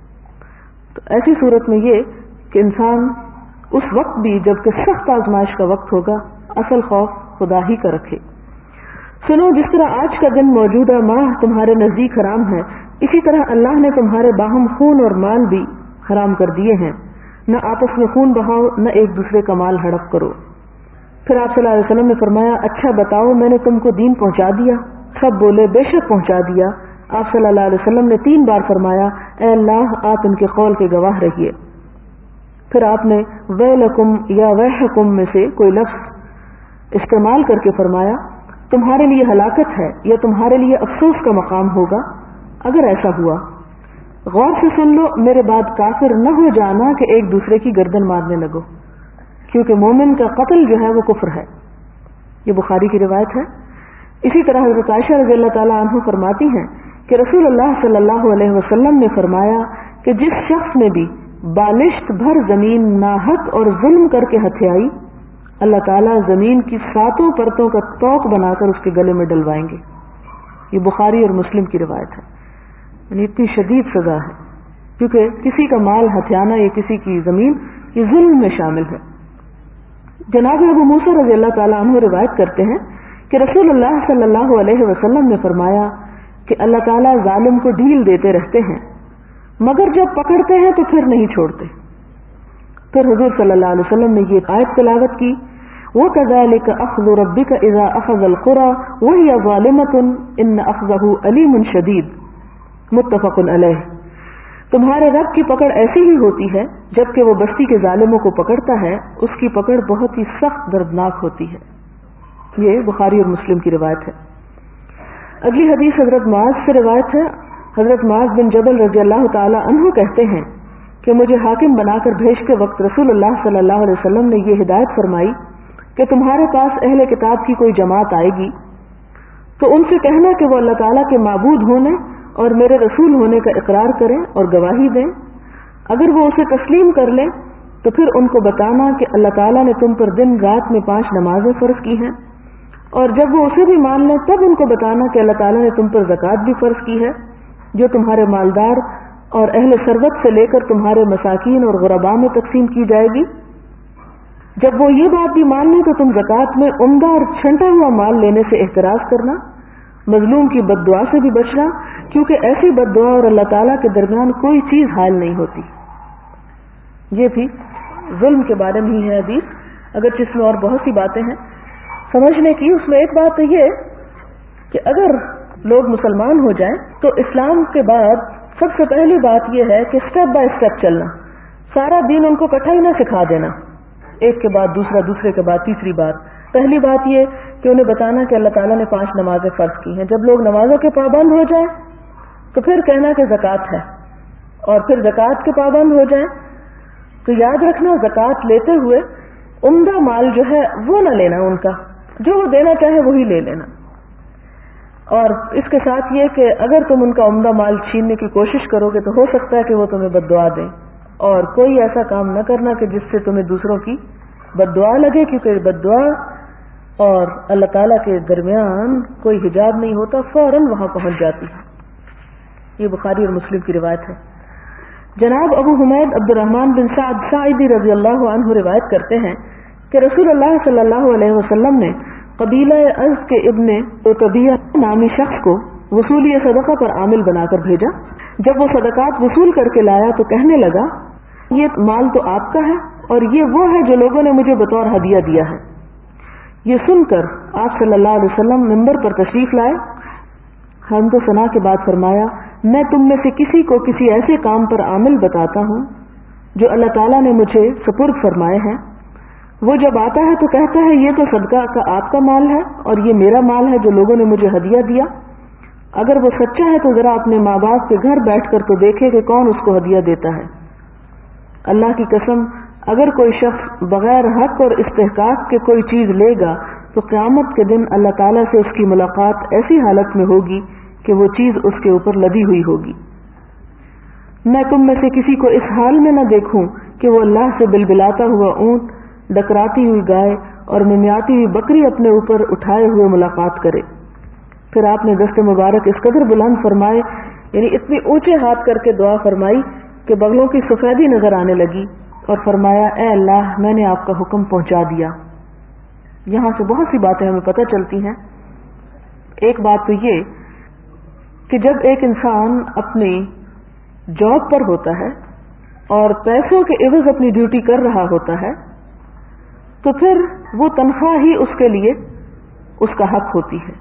तो ऐसी सूरत में ये कि इंसान उस वक्त भी जबकि सख्त आजमाइश का वक्त होगा असल खौफ खुदा ही का रखे। सुनो, जिस तरह आज का दिन मौजूदा माह तुम्हारे नजदीक हराम है, इसी तरह अल्लाह ने तुम्हारे बाहम खून और माल भी हराम कर दिए हैं। न आपस में खून बहाओ, न एक दूसरे का माल हड़प करो। फिर आप सल्लल्लाहु अलैहि वसल्लम ने फरमाया, अच्छा बताओ मैंने तुमको दीन पहुंचा दिया? सब बोले बेशक पहुंचा दिया। आप सल्लल्लाहु अलैहि वसल्लम ने तीन बार फरमाया, ए अल्लाह आप इनके कौल के गवाह रहिए। फिर आपने वैलकुम या वहकुम में से कोई लफ्ज इस्तेमाल करके फरमाया, तुम्हारे लिए हलाकत है या तुम्हारे लिए अफसोस का मकाम होगा अगर ऐसा हुआ। गौर से सुन लो, मेरे बाद काफिर न हो जाना कि एक दूसरे की गर्दन मारने लगो, क्योंकि मोमिन का कत्ल जो है वो कुफ्र है। ये बुखारी की रिवायत है। इसी तरह हज़रत आयशा रज़ियल्लाहु ताला अन्हा फरमाती हैं कि रसूलुल्लाह सल्लल्लाहु अलैहि वसल्लम ने फरमाया कि जिस शख्स ने भी बालिश्त भर जमीन नाहक और जुल्म करके हथियाई, अल्लाह ताला जमीन की सातों परतों का तोक बनाकर उसके गले में डलवाएंगे। ये बुखारी और मुस्लिम की रिवायत है। यानी इतनी शदीद सजा है, क्योंकि किसी का माल हथियाना या किसी की जमीन ये जुल्म में शामिल है। जनाब अबू मूसा रज़ियल्लाहु ताला अन्हु रिवायत करते हैं कि रसूलुल्लाह सल्लल्लाहु अलैहि वसल्लम ने फरमाया कि अल्लाह ताला जालिम को ढील देते रहते हैं, मगर जब पकड़ते हैं तो फिर नहीं छोड़ते। फिर हुजूर सल्लल्लाहु अलैहि वसल्लम ने ये आयत तिलावत की, वकज़ालिक अख़्ज़ु रब्बिका इज़ा अख़ज़ल क़ुरा वहिय ज़ालिमतुन इन्न अख़्ज़हु अलीमुन शदीद, मुत्तफ़क़ुन अलैह। तुम्हारे रब की पकड़ ऐसी ही होती है जबकि वो बस्ती के जालिमों को पकड़ता है, उसकी पकड़ बहुत ही सख्त दर्दनाक होती है। ये बुखारी और मुस्लिम की रिवायत है। अगली हदीस हजरत मुआज़ से रिवायत है। हजरत मुआज़ बिन जबल रज़ियल्लाहु ताला अन्हु कहते हैं कि मुझे हाकिम बनाकर भेजते वक्त रसूलुल्लाह सल्लल्लाहु अलैहि वसल्लम ने ये हिदायत फरमाई कि तुम्हारे पास अहले किताब की कोई जमात आएगी तो उनसे कहना कि वो अल्लाह ताला के माबूद होने और मेरे रसूल होने का इकरार करें और गवाही दें। अगर वो उसे तस्लीम कर लें तो फिर उनको बताना कि अल्लाह ताला ने तुम पर दिन रात में पांच नमाजें फर्ज की हैं, और जब वो उसे भी मान लें तब उनको बताना कि अल्लाह ताला ने तुम पर ज़कात भी फर्ज की है, जो तुम्हारे मालदार और अहले सरवत से लेकर तुम्हारे मसाकीन और गुरबा में तकसीम की जाएगी। जब वो ये बात भी मान लें तो तुम ज़कात में उम्दा और छंटा हुआ माल लेने से एहतराज करना, मजलूम की बद्दुआ से भी बचना, क्योंकि ऐसी बद्दुआ और अल्लाह ताला के दरमियान कोई चीज हायल नहीं होती। ये भी जुल्म के बारे में ही है हदीस, अगर जिसमें और बहुत सी बातें हैं समझने की। उसमें एक बात तो ये कि अगर लोग मुसलमान हो जाएं तो इस्लाम के बाद सबसे पहली बात यह है कि स्टेप बाय स्टेप चलना, सारा दीन उनको इकट्ठा ही ना सिखा देना, एक के बाद दूसरा, दूसरे के बाद तीसरी बात। पहली बात ये कि उन्हें बताना कि अल्लाह ताला ने पांच नमाजें फर्ज की हैं। जब लोग नमाजों के पाबंद हो जाएं तो फिर कहना कि ज़कात है, और फिर ज़कात के पाबंद हो जाएं तो याद रखना ज़कात लेते हुए उम्दा माल जो है वो ना लेना, उनका जो वो देना चाहे वही ले लेना। اور اس کے ساتھ یہ کہ اگر تم ان کا عمدہ مال چھیننے کی کوشش کرو گے تو ہو سکتا ہے کہ وہ تمہیں بد دعا دیں، اور کوئی ایسا کام نہ کرنا کہ جس سے تمہیں دوسروں کی بد دعا لگے، کیونکہ بد دعا اور اللہ تعالیٰ کے درمیان کوئی حجاب نہیں ہوتا، فوراً وہاں پہنچ جاتی ہے۔ یہ بخاری اور مسلم کی روایت ہے۔ جناب ابو حمید عبد الرحمن بن سعد ساعدی رضی اللہ عنہ روایت کرتے ہیں کہ رسول اللہ صلی اللہ علیہ وسلم نے قبیلہ از کے ابن عتبیہ نامی شخص کو وصولی صدقہ پر عامل بنا کر بھیجا۔ جب وہ صدقات وصول کر کے لایا تو کہنے لگا، یہ مال تو آپ کا ہے اور یہ وہ ہے جو لوگوں نے مجھے بطور ہدیہ دیا ہے۔ یہ سن کر آپ صلی اللہ علیہ وسلم منبر پر تشریف لائے، حمد و ثنا کے بعد فرمایا، میں تم میں سے کسی کو کسی ایسے کام پر عامل بتاتا ہوں جو اللہ تعالیٰ نے مجھے سپرد فرمائے ہیں۔ وہ جب آتا ہے تو کہتا ہے یہ تو صدقہ کا آپ کا مال ہے اور یہ میرا مال ہے جو لوگوں نے مجھے ہدیہ دیا۔ اگر وہ سچا ہے تو ذرا اپنے ماں باپ کے گھر بیٹھ کر تو دیکھے کہ کون اس کو ہدیہ دیتا ہے۔ اللہ کی قسم، اگر کوئی شخص بغیر حق اور استحقاق کے کوئی چیز لے گا تو قیامت کے دن اللہ تعالیٰ سے اس کی ملاقات ایسی حالت میں ہوگی کہ وہ چیز اس کے اوپر لدی ہوئی ہوگی۔ میں تم میں سے کسی کو اس حال میں نہ دیکھوں کہ وہ اللہ سے بلبلاتا ہوا اونٹ، ڈکراتی ہوئی گائے اور ممیاتی ہوئی بکری اپنے اوپر اٹھائے ہوئے ملاقات کرے۔ پھر آپ نے دست مبارک اس قدر بلند فرمائے، یعنی اتنی اونچے ہاتھ کر کے دعا فرمائی کہ بغلوں کی سفیدی نظر آنے لگی، اور فرمایا، اے اللہ، میں نے آپ کا حکم پہنچا دیا۔ یہاں سے بہت سی باتیں ہمیں پتہ چلتی ہیں۔ ایک بات تو یہ کہ جب ایک انسان اپنی جاب پر ہوتا ہے اور پیسوں کے عوض اپنی ڈیوٹی کر رہا ہوتا ہے تو پھر وہ تنخواہ ہی اس کے لیے اس کا حق ہوتی ہے۔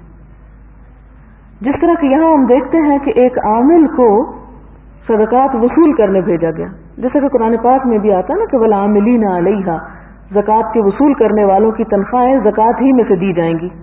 جس طرح کہ یہاں ہم دیکھتے ہیں کہ ایک عامل کو صدقات وصول کرنے بھیجا گیا، جیسے کہ قرآن پاک میں بھی آتا نا کہ والعاملین علیہا، زکوٰۃ کے وصول کرنے والوں کی تنخواہیں زکوٰۃ ہی میں سے دی جائیں گی۔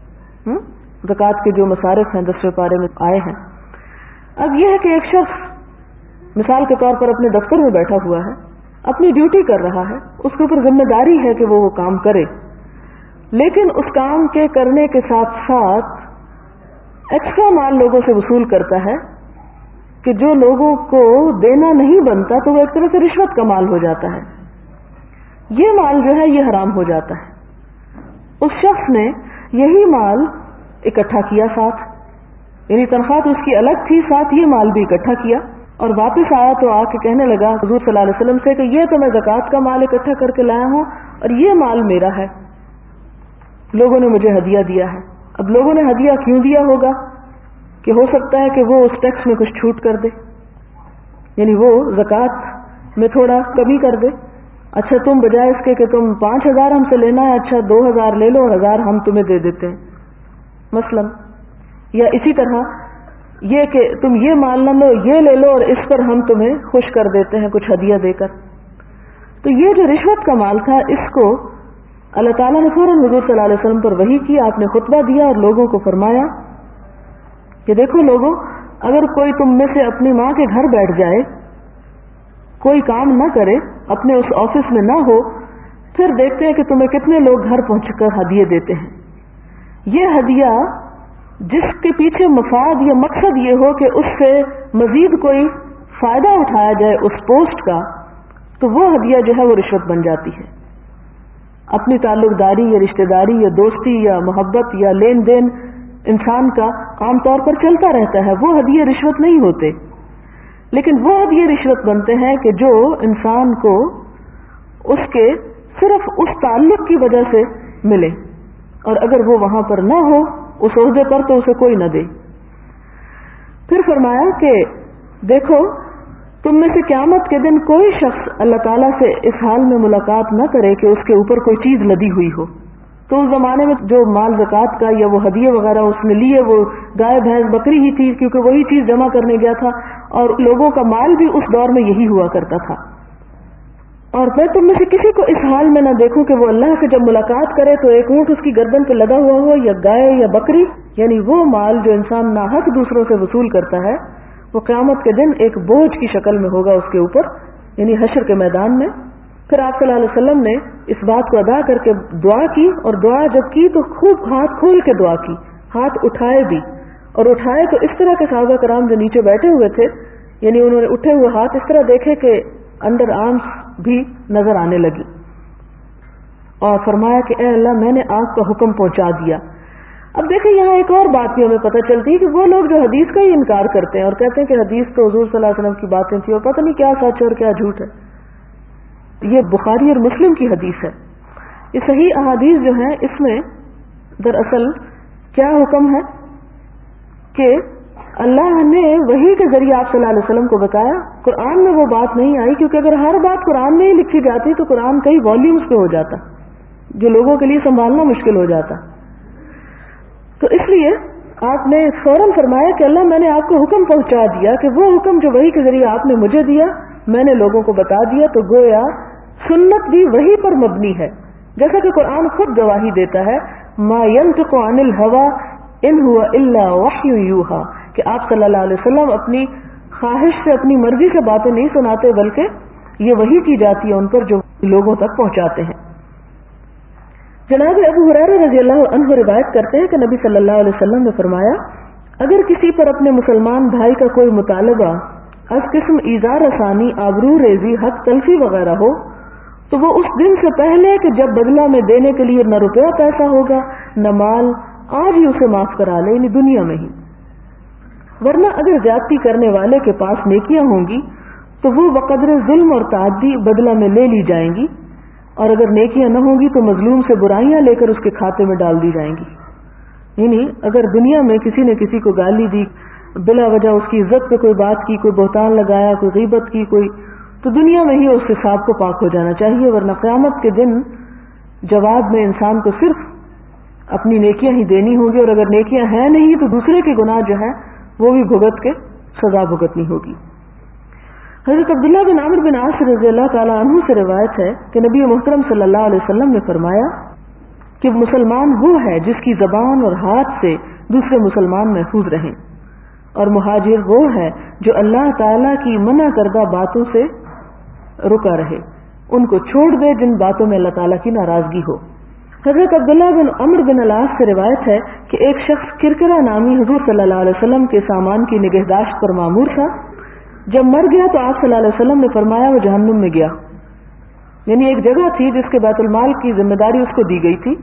زکوٰۃ کے جو مصارف ہیں دسویں پارے میں آئے ہیں۔ اب یہ ہے کہ ایک شخص مثال کے طور پر اپنے دفتر میں بیٹھا ہوا ہے، اپنی ڈیوٹی کر رہا ہے، اس کے اوپر ذمہ داری ہے کہ وہ وہ کام کرے، لیکن اس کام کے کرنے کے ساتھ ساتھ ایکسٹرا مال لوگوں سے وصول کرتا ہے کہ جو لوگوں کو دینا نہیں بنتا، تو وہ ایک طرح سے رشوت کا مال ہو جاتا ہے۔ یہ مال جو ہے یہ حرام ہو جاتا ہے۔ اس شخص نے یہی مال اکٹھا کیا ساتھ، یعنی تنخواہ تو اس کی الگ تھی، ساتھ یہ مال بھی اکٹھا کیا، اور واپس آیا تو آ کے کہنے لگا حضور صلی اللہ علیہ وسلم سے کہ یہ تو میں زکوٰۃ کا مال اکٹھا کر کے لایا ہوں اور یہ مال میرا ہے، لوگوں نے مجھے ہدیہ دیا ہے۔ اب لوگوں نے ہدیہ کیوں دیا ہوگا؟ کہ ہو سکتا ہے کہ وہ اس ٹیکس میں کچھ چھوٹ کر دے، یعنی وہ زکوٰۃ میں تھوڑا کمی کر دے۔ اچھا تم بجائے اس کے کہ تم پانچ ہزار ہم سے لینا ہے، اچھا دو ہزار لے لو اور ہزار ہم تمہیں دے دیتے ہیں مثلاً، یا اسی طرح یہ کہ تم یہ مال نہ لو، یہ لے لو اور اس پر ہم تمہیں خوش کر دیتے ہیں کچھ ہدیہ دے کر۔ تو یہ جو رشوت کا مال تھا، اس کو اللہ تعالیٰ نے فوراً حضور صلی اللہ علیہ وسلم پر وحی کی، آپ نے خطبہ دیا اور لوگوں کو فرمایا کہ دیکھو لوگوں، اگر کوئی تم میں سے اپنی ماں کے گھر بیٹھ جائے، کوئی کام نہ کرے، اپنے اس آفس میں نہ ہو، پھر دیکھتے ہیں کہ تمہیں کتنے لوگ گھر پہنچ کر ہدیے دیتے ہیں۔ یہ ہدیہ جس کے پیچھے مفاد یا مقصد یہ ہو کہ اس سے مزید کوئی فائدہ اٹھایا جائے اس پوسٹ کا، تو وہ ہدیہ جو ہے وہ رشوت بن جاتی ہے۔ اپنی تعلق داری یا رشتہ داری یا دوستی یا محبت یا لین دین انسان کا عام طور پر چلتا رہتا ہے، وہ ہدیے رشوت نہیں ہوتے، لیکن وہ ہدیے رشوت بنتے ہیں کہ جو انسان کو اس کے صرف اس تعلق کی وجہ سے ملے، اور اگر وہ وہاں پر نہ ہو اس عہدے پر تو اسے کوئی نہ دے۔ پھر فرمایا کہ دیکھو تم میں سے قیامت کے دن کوئی شخص اللہ تعالیٰ سے اس حال میں ملاقات نہ کرے کہ اس کے اوپر کوئی چیز لدی ہوئی ہو۔ تو اس زمانے میں جو مال زکوٰۃ کا یا وہ ہدیے وغیرہ اس نے لیے وہ گائے بھینس بکری ہی تھی، کیونکہ وہی چیز جمع کرنے گیا تھا، اور لوگوں کا مال بھی اس دور میں یہی ہوا کرتا تھا۔ اور میں تم میں سے کسی کو اس حال میں نہ دیکھوں کہ وہ اللہ سے جب ملاقات کرے تو ایک اونٹ اس کی گردن پہ لگا ہوا ہو، یا گائے یا بکری، یعنی وہ مال جو انسان ناحق دوسروں سے وصول کرتا ہے، وہ قیامت کے دن ایک بوجھ کی شکل میں ہوگا اس کے اوپر، یعنی حشر کے میدان میں۔ پھر آپ صلی اللہ علیہ وسلم نے اس بات کو ادا کر کے دعا کی، اور دعا جب کی تو خوب ہاتھ کھول کے دعا کی، ہاتھ اٹھائے بھی، اور اٹھائے تو اس طرح کے صحابہ کرام جو نیچے بیٹھے ہوئے تھے، یعنی انہوں نے اٹھے ہوئے ہاتھ اس طرح دیکھے کہ انڈر آرمز بھی نظر آنے لگی، اور فرمایا کہ اے اللہ میں نے آگ کا حکم پہنچا دیا۔ اب دیکھیں یہاں ایک اور بات بھی ہمیں پتہ چلتی ہے کہ وہ لوگ جو حدیث کا ہی انکار کرتے ہیں اور کہتے ہیں کہ حدیث تو حضور صلی اللہ علیہ وسلم کی باتیں تھی اور پتہ نہیں کیا سچ اور کیا جھوٹ ہے، یہ بخاری اور مسلم کی حدیث ہے۔ یہ صحیح احادیث جو ہیں اس میں دراصل کیا حکم ہے کہ اللہ نے وحی کے ذریعے آپ صلی اللہ علیہ وسلم کو بتایا، قرآن میں وہ بات نہیں آئی، کیونکہ اگر ہر بات قرآن میں ہی لکھی جاتی تو قرآن کئی والیومز پہ ہو جاتا جو لوگوں کے لیے سنبھالنا مشکل ہو جاتا۔ تو اس لیے آپ نے فوراً فرمایا کہ اللہ میں نے آپ کو حکم پہنچا دیا کہ وہ حکم جو وحی کے ذریعے آپ نے مجھے دیا میں نے لوگوں کو بتا دیا۔ تو گویا سنت بھی وحی پر مبنی ہے، جیسا کہ قرآن خود گواہی دیتا ہے ما ينطق عن الهوى ان هو الا وحی یوحی، کہ آپ صلی اللہ علیہ وسلم اپنی خواہش سے اپنی مرضی سے باتیں نہیں سناتے بلکہ یہ وحی کی جاتی ہے ان پر جو لوگوں تک پہنچاتے ہیں۔ جناب ابو ہریرہ رضی اللہ عنہ روایت کرتے ہیں کہ نبی صلی اللہ علیہ وسلم نے فرمایا اگر کسی پر اپنے مسلمان بھائی کا کوئی مطالبہ از قسم ایذا رسانی، آبرو ریزی، حق تلفی وغیرہ ہو تو وہ اس دن سے پہلے کہ جب بدلہ میں دینے کے لیے نہ روپیہ پیسہ ہوگا نہ مال، آج ہی اسے معاف کرا لے، یعنی دنیا میں ہی، ورنہ اگر زیادتی کرنے والے کے پاس نیکیاں ہوں گی تو وہ بقدر ظلم اور تعدی بدلہ میں لے لی جائیں گی، اور اگر نیکیاں نہ ہوں گی تو مظلوم سے برائیاں لے کر اس کے کھاتے میں ڈال دی جائیں گی۔ یعنی اگر دنیا میں کسی نے کسی کو گالی دی، بلا وجہ اس کی عزت پہ کوئی بات کی، کوئی بہتان لگایا، کوئی غیبت کی، کوئی، تو دنیا میں ہی اس سے صاحب کو پاک ہو جانا چاہیے، ورنہ قیامت کے دن جواب میں انسان کو صرف اپنی نیکیاں ہی دینی ہوں گی، اور اگر نیکیاں ہیں نہیں تو دوسرے کے گناہ جو ہیں وہ بھی بھگت کے سزا بھگتنی ہوگی۔ حضرت عبداللہ بن عمرو بن عاص رضی اللہ تعالیٰ عنہ سے روایت ہے کہ نبی محترم صلی اللہ علیہ وسلم نے فرمایا کہ مسلمان وہ ہے جس کی زبان اور ہاتھ سے دوسرے مسلمان محفوظ رہیں، اور مہاجر وہ ہے جو اللہ تعالیٰ کی منع کردہ باتوں سے رکا رہے، ان کو چھوڑ دے جن باتوں میں اللہ تعالیٰ کی ناراضگی ہو۔ حضرت عبداللہ بن عمرو بن العاص سے روایت ہے کہ ایک شخص کرکرا نامی حضور صلی اللہ علیہ وسلم کے سامان کی نگہداشت پر مامور تھا، جب مر گیا تو آپ صلی اللہ علیہ وسلم نے فرمایا وہ جہنم میں گیا، یعنی ایک جگہ تھی جس کے بیت المال کی ذمہ داری اس کو دی گئی تھی۔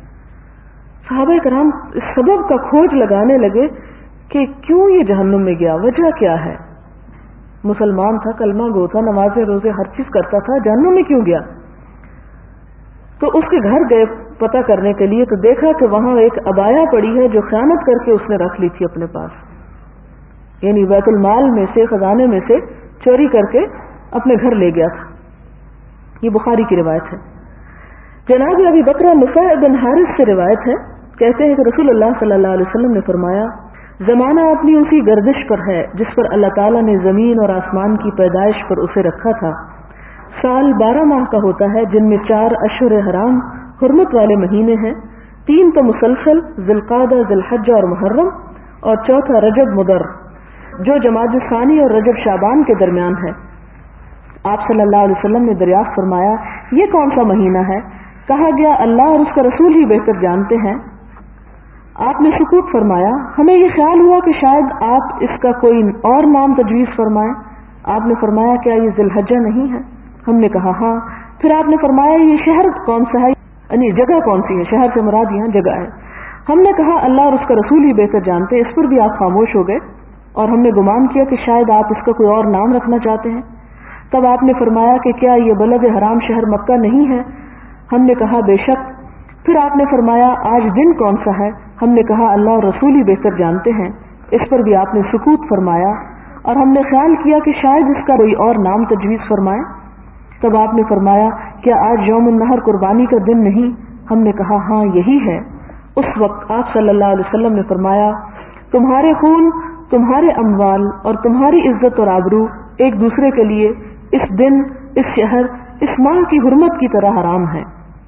صحابہ کرام اس سبب کا کھوج لگانے لگے کہ کیوں یہ جہنم میں گیا، وجہ کیا ہے، مسلمان تھا، کلمہ گو تھا، نمازیں روزے ہر چیز کرتا تھا، جہنم میں کیوں گیا؟ تو اس کے گھر گئے پتہ کرنے کے لیے تو دیکھا کہ وہاں ایک عبایا پڑی ہے جو خیانت کر کے اس نے رکھ لی تھی اپنے پاس، یعنی بیت المال میں سے، خزانے میں سے چوری کر کے اپنے گھر لے گیا تھا۔ یہ بخاری کی روایت ہے۔ جناب ابی بکرہ نفیع بن حارث سے روایت ہے، کہتے ہیں کہ رسول اللہ صلی اللہ علیہ وسلم نے فرمایا زمانہ اپنی اسی گردش پر ہے جس پر اللہ تعالیٰ نے زمین اور آسمان کی پیدائش پر اسے رکھا تھا۔ سال بارہ ماہ کا ہوتا ہے جن میں چار اشہر حرام حرمت والے مہینے ہیں، تین تو مسلسل ذی القعدہ، ذی الحجہ اور محرم، اور چوتھا رجب مدر جو جمادی ثانی اور رجب شعبان کے درمیان ہے۔ آپ صلی اللہ علیہ وسلم نے دریافت فرمایا یہ کون سا مہینہ ہے؟ کہا گیا اللہ اور اس کا رسول ہی بہتر جانتے ہیں۔ آپ نے سکوت فرمایا، ہمیں یہ خیال ہوا کہ شاید آپ اس کا کوئی اور نام تجویز فرمائیں۔ آپ نے فرمایا کیا یہ ذی الحجہ نہیں ہے؟ ہم نے کہا ہاں۔ پھر آپ نے فرمایا یہ شہر کون سا ہے، یعنی جگہ کون سی ہے، شہر سے مراد یہاں جگہ ہے۔ ہم نے کہا اللہ اور اس کا رسول ہی بہتر جانتے۔ اس پر بھی آپ خاموش ہو گئے اور ہم نے گمان کیا کہ شاید آپ اس کا کوئی اور نام رکھنا چاہتے ہیں۔ تب آپ نے فرمایا کہ کیا یہ بلد حرام شہر مکہ نہیں ہے؟ ہم نے کہا بے شک۔ پھر آپ نے فرمایا آج دن کون سا ہے؟ ہم نے کہا اللہ اور رسول ہی بہتر جانتے ہیں۔ اس پر بھی آپ نے سکوت فرمایا اور ہم نے خیال کیا کہ شاید اس کا کوئی اور نام تجویز فرمائیں۔ تب آپ نے فرمایا کیا آج یوم النحر قربانی کا دن نہیں؟ ہم نے کہا ہاں یہی ہے۔ اس وقت آپ صلی اللہ علیہ وسلم نے فرمایا تمہارے خون، تمہارے اموال اور تمہاری عزت اور آبرو ایک دوسرے کے لیے اس دن، اس شہر، اس ماہ کی حرمت کی طرح حرام ہے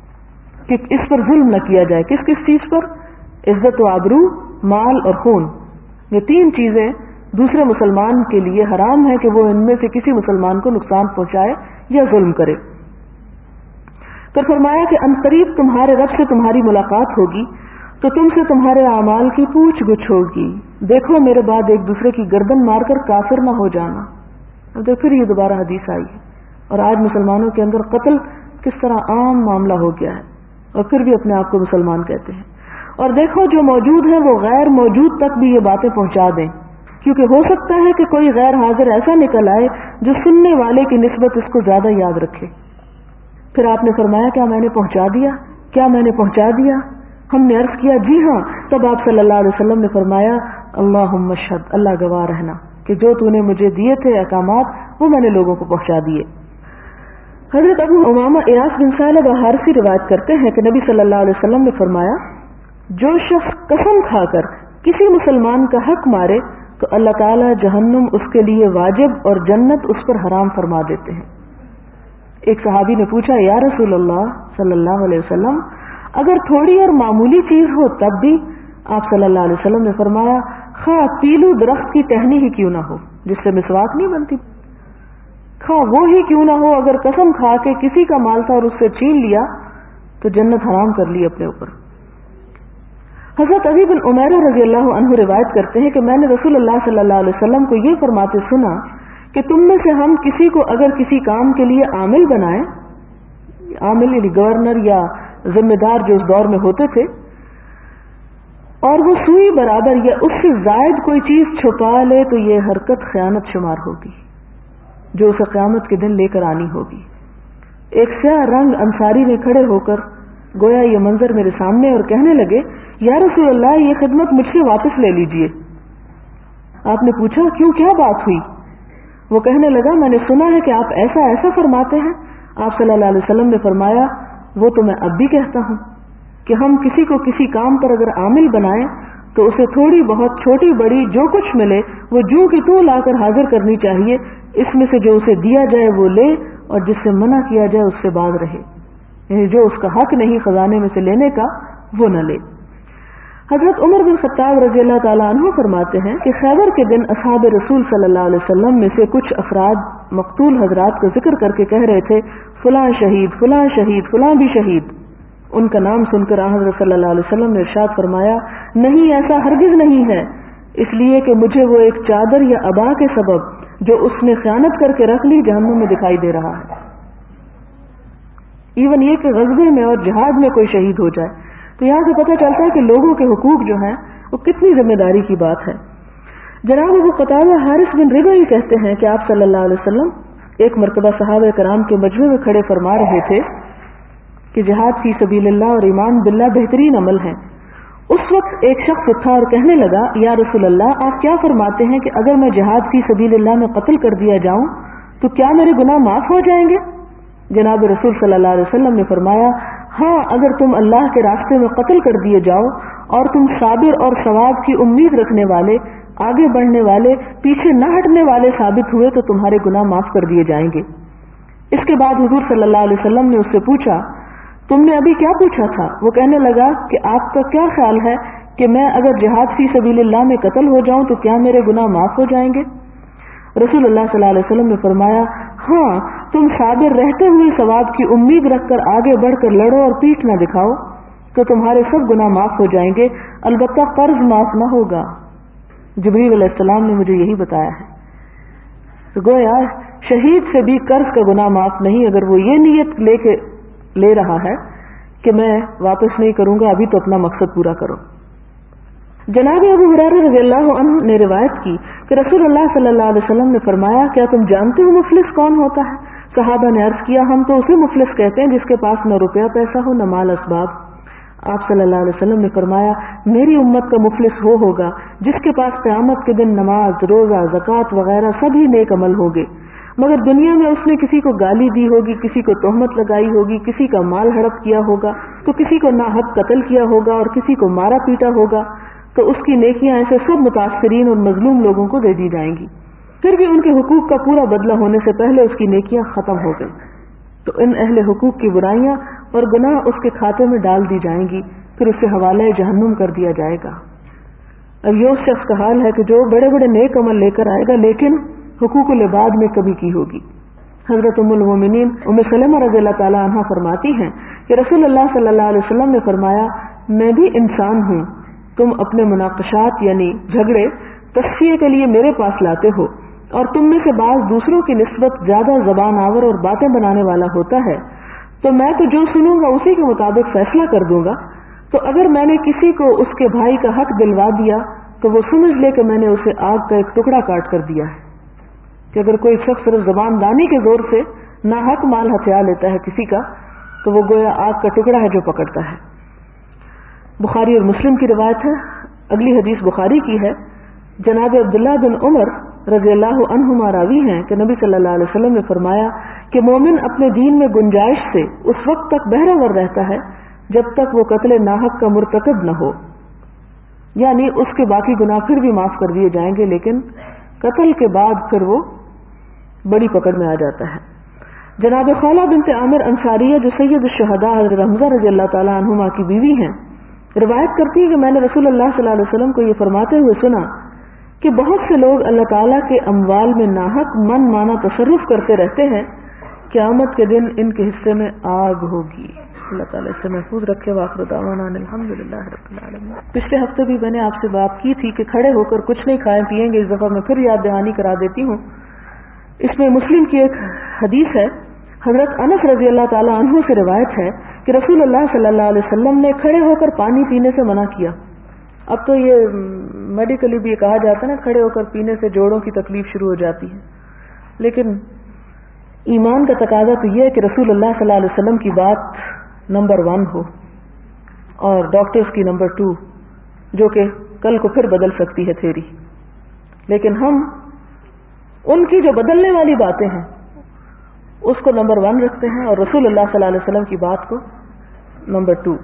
کہ اس پر ظلم نہ کیا جائے۔ کس کس چیز پر؟ عزت و آبرو، مال اور خون، یہ تین چیزیں دوسرے مسلمان کے لیے حرام ہے کہ وہ ان میں سے کسی مسلمان کو نقصان پہنچائے یا ظلم کرے۔ پھر فرمایا کہ عنقریب تمہارے رب سے تمہاری ملاقات ہوگی تو تم سے تمہارے اعمال کی پوچھ گچھ ہوگی. دیکھو میرے بعد ایک دوسرے کی گردن مار کر کافر نہ ہو جانا. اب پھر یہ دوبارہ حدیث آئی ہے اور آج مسلمانوں کے اندر قتل کس طرح عام معاملہ ہو گیا ہے اور پھر بھی اپنے آپ کو مسلمان کہتے ہیں. اور دیکھو جو موجود ہیں وہ غیر موجود تک بھی یہ باتیں پہنچا دیں, کیونکہ ہو سکتا ہے کہ کوئی غیر حاضر ایسا نکل آئے جو سننے والے کی نسبت اس کو زیادہ یاد رکھے. پھر آپ نے فرمایا کیا میں نے پہنچا دیا, کیا میں نے پہنچا دیا؟ ہم نے عرض کیا جی ہاں. تب آپ صلی اللہ علیہ وسلم نے فرمایا اللہم اشہد, اللہ گواہ رہنا کہ جو تو نے مجھے دیے تھے احکامات وہ میں نے لوگوں کو پہنچا دیے. حضرت ابو امامہ ایاس بن ثعلبہ حارثی روایت کرتے ہیں کہ نبی صلی اللہ علیہ وسلم نے فرمایا جو شخص قسم کھا کر کسی مسلمان کا حق مارے تو اللہ تعالی جہنم اس کے لیے واجب اور جنت اس پر حرام فرما دیتے ہیں. ایک صحابی نے پوچھا یا رسول اللہ صلی اللہ علیہ وسلم اگر تھوڑی اور معمولی چیز ہو تب بھی؟ آپ صلی اللہ علیہ وسلم نے فرمایا خواہ پیلو درخت کی ٹہنی ہی کیوں نہ ہو جس سے مسواک نہیں بنتی, خواہ وہ ہی کیوں نہ ہو, اگر قسم کھا کے کسی کا مال تھا اور اس سے چھین لیا تو جنت حرام کر لی اپنے اوپر. حضرت ابی بن عمیرہ رضی اللہ عنہ روایت کرتے ہیں کہ میں نے رسول اللہ صلی اللہ علیہ وسلم کو یہ فرماتے سنا کہ تم میں سے ہم کسی کو اگر کسی کام کے لیے عامل بنائیں, عامل یعنی گورنر یا ذمہ دار جو اس دور میں ہوتے تھے, اور وہ سوئی برابر یا اس سے زائد کوئی چیز چھپا لے تو یہ حرکت خیانت شمار ہوگی جو اسے قیامت کے دن لے کر آنی ہوگی. ایک سیاہ رنگ انصاری نے کھڑے ہو کر گویا یہ منظر میرے سامنے اور کہنے لگے یا رسول اللہ یہ خدمت مجھ سے واپس لے لیجئے. آپ نے پوچھا کیوں, کیا بات ہوئی؟ وہ کہنے لگا میں نے سنا ہے کہ آپ ایسا ایسا فرماتے ہیں. آپ صلی اللہ علیہ وسلم نے فرمایا وہ تو میں اب بھی کہتا ہوں کہ ہم کسی کو کسی کام پر اگر عامل بنائیں تو اسے تھوڑی بہت چھوٹی بڑی جو کچھ ملے وہ جو کہ تو لا کر حاضر کرنی چاہیے. اس میں سے جو اسے دیا جائے وہ لے اور جس سے منع کیا جائے اس سے باز رہے, یعنی جو اس کا حق نہیں خزانے میں سے لینے کا وہ نہ لے. حضرت عمر بن خطاب رضی اللہ تعالیٰ عنہ فرماتے ہیں کہ خیبر کے دن اصحاب رسول صلی اللہ علیہ وسلم میں سے کچھ افراد مقتول حضرات کا ذکر کر کے کہہ رہے تھے فلاں شہید فلاں شہید فلاں بھی شہید. ان کا نام سن کر حضرت صلی اللہ علیہ وسلم نے ارشاد فرمایا نہیں ایسا ہرگز نہیں ہے, اس لیے کہ مجھے وہ ایک چادر یا ابا کے سبب جو اس نے خیانت کر کے رکھ لی جہنم میں دکھائی دے رہا ہے. ایون یہ کہ غزوے میں اور جہاد میں کوئی شہید ہو جائے تو یہاں سے پتہ چلتا ہے کہ لوگوں کے حقوق جو ہیں وہ کتنی ذمہ داری کی بات ہے. جناب ابو قتادہ حارث بن ربعی کہتے ہیں کہ آپ صلی اللہ علیہ وسلم ایک مرتبہ صحابہ کرام کے مجمع میں کھڑے فرما رہے تھے کہ جہاد فی سبیل اللہ اور ایمان باللہ بہترین عمل ہیں. اس وقت ایک شخص اٹھا اور کہنے لگا یا رسول اللہ آپ کیا فرماتے ہیں کہ اگر میں جہاد فی سبیل اللہ میں قتل کر دیا جاؤں تو کیا میرے گناہ معاف ہو جائیں گے؟ جناب رسول صلی اللہ علیہ وسلم نے فرمایا ہاں اگر تم اللہ کے راستے میں قتل کر دیے جاؤ اور تم صابر اور ثواب کی امید رکھنے والے, آگے بڑھنے والے, پیچھے نہ ہٹنے والے ثابت ہوئے تو تمہارے گناہ معاف کر دیے جائیں گے. اس کے بعد حضور صلی اللہ علیہ وسلم نے اس سے پوچھا تم نے ابھی کیا پوچھا تھا؟ وہ کہنے لگا کہ آپ کا کیا خیال ہے کہ میں اگر جہاد فی سبیل اللہ میں قتل ہو جاؤں تو کیا میرے گناہ معاف ہو جائیں گے؟ رسول اللہ صلی اللہ علیہ وسلم نے فرمایا ہاں تم صابر رہتے ہوئے ثواب کی امید رکھ کر آگے بڑھ کر لڑو اور پیٹھ نہ دکھاؤ تو تمہارے سب گناہ معاف ہو جائیں گے, البتہ قرض معاف نہ ہوگا. جبریل علیہ السلام نے مجھے یہی بتایا ہے. تو گویا شہید سے بھی قرض کا گناہ معاف نہیں اگر وہ یہ نیت لے کے لے رہا ہے کہ میں واپس نہیں کروں گا, ابھی تو اپنا مقصد پورا کرو. جناب ابو ہریرہ رضی اللہ عنہ نے روایت کی کہ رسول اللہ صلی اللہ علیہ وسلم نے فرمایا کیا تم جانتے ہو مفلس کون ہوتا ہے؟ صحابہ نے عرض کیا ہم تو اسے مفلس کہتے ہیں جس کے پاس نہ روپیہ پیسہ ہو نہ مال اسباب. آپ صلی اللہ علیہ وسلم نے فرمایا میری امت کا مفلس وہ ہوگا جس کے پاس قیامت کے دن نماز, روزہ, زکوٰۃ وغیرہ سبھی نیک عمل ہوگے, مگر دنیا میں اس نے کسی کو گالی دی ہوگی, کسی کو تہمت لگائی ہوگی, کسی کا مال ہڑپ کیا ہوگا, تو کسی کو ناحق قتل کیا ہوگا اور کسی کو مارا پیٹا ہوگا, تو اس کی نیکیاں ایسے سب متاثرین اور مظلوم لوگوں کو دے دی جائیں گی. پھر بھی ان کے حقوق کا پورا بدلہ ہونے سے پہلے اس کی نیکیاں ختم ہو گئی تو ان اہل حقوق کی برائیاں اور گناہ اس کے کھاتے میں ڈال دی جائیں گی, پھر اسے حوالہ جہنم کر دیا جائے گا. اب یہ اس شخص کا حال ہے کہ جو بڑے بڑے نیک عمل لے کر آئے گا لیکن حقوق العباد میں کمی کی ہوگی. حضرت ام المومنین ام سلمہ رضی اللہ تعالی عنہا فرماتی ہیں کہ رسول اللہ صلی اللہ علیہ وسلم نے فرمایا میں بھی انسان ہوں، تم اپنے مناقشات یعنی جھگڑے تصفیے کے لیے میرے پاس لاتے ہو، اور تم میں سے بعض دوسروں کی نسبت زیادہ زبان آور اور باتیں بنانے والا ہوتا ہے، تو میں تو جو سنوں گا اسی کے مطابق فیصلہ کر دوں گا۔ تو اگر میں نے کسی کو اس کے بھائی کا حق دلوا دیا تو وہ سمجھ لے کہ میں نے اسے آگ کا ایک ٹکڑا کاٹ کر دیا ہے۔ کہ اگر کوئی شخص صرف زبان دانی کے زور سے ناحق مال ہتھیا لیتا ہے کسی کا، تو وہ گویا آگ کا ٹکڑا ہے جو پکڑتا ہے۔ بخاری اور مسلم کی روایت ہے، اگلی حدیث بخاری کی ہے۔ جناب عبداللہ بن عمر رضی اللہ عنہما راوی ہیں کہ نبی صلی اللہ علیہ وسلم نے فرمایا کہ مومن اپنے دین میں گنجائش سے اس وقت تک بہرہ ور رہتا ہے جب تک وہ قتل ناحق کا مرتکب نہ ہو، یعنی اس کے باقی گناہ پھر بھی معاف کر دیے جائیں گے، لیکن قتل کے بعد پھر وہ بڑی پکڑ میں آ جاتا ہے۔ جناب خولہ بنت عامر انصاریہ جو سید الشہداء حضرت حمزہ رضی اللہ تعالی عنہما کی بیوی ہیں، روایت کرتی ہے کہ میں نے رسول اللہ صلی اللہ علیہ وسلم کو یہ فرماتے ہوئے سنا کہ بہت سے لوگ اللہ تعالیٰ کے اموال میں ناحق من مانا تصرف کرتے رہتے ہیں، قیامت کے دن ان کے حصے میں آگ ہوگی۔ اللہ تعالیٰ اس سے محفوظ رکھے۔ وآخر دعوانا الحمدللہ رب العالمین۔ پچھلے ہفتے بھی میں نے آپ سے بات کی تھی کہ کھڑے ہو کر کچھ نہیں کھائیں پیئیں گے، اس دفعہ میں پھر یاد دہانی کرا دیتی ہوں۔ اس میں مسلم کی ایک حدیث ہے، حضرت انس رضی اللہ تعالیٰ عنہ سے روایت ہے کہ رسول اللہ صلی اللہ علیہ وسلم نے کھڑے ہو کر پانی پینے سے منع کیا۔ اب تو یہ میڈیکلی بھی کہا جاتا ہے نا، کھڑے ہو کر پینے سے جوڑوں کی تکلیف شروع ہو جاتی ہے، لیکن ایمان کا تقاضا تو یہ ہے کہ رسول اللہ صلی اللہ علیہ وسلم کی بات نمبر ون ہو اور ڈاکٹرز کی نمبر ٹو، جو کہ کل کو پھر بدل سکتی ہے تھیری، لیکن ہم ان کی جو بدلنے والی باتیں ہیں اس کو نمبر ون رکھتے ہیں اور رسول اللہ صلی اللہ علیہ وسلم کی بات کو نمبر ٹو۔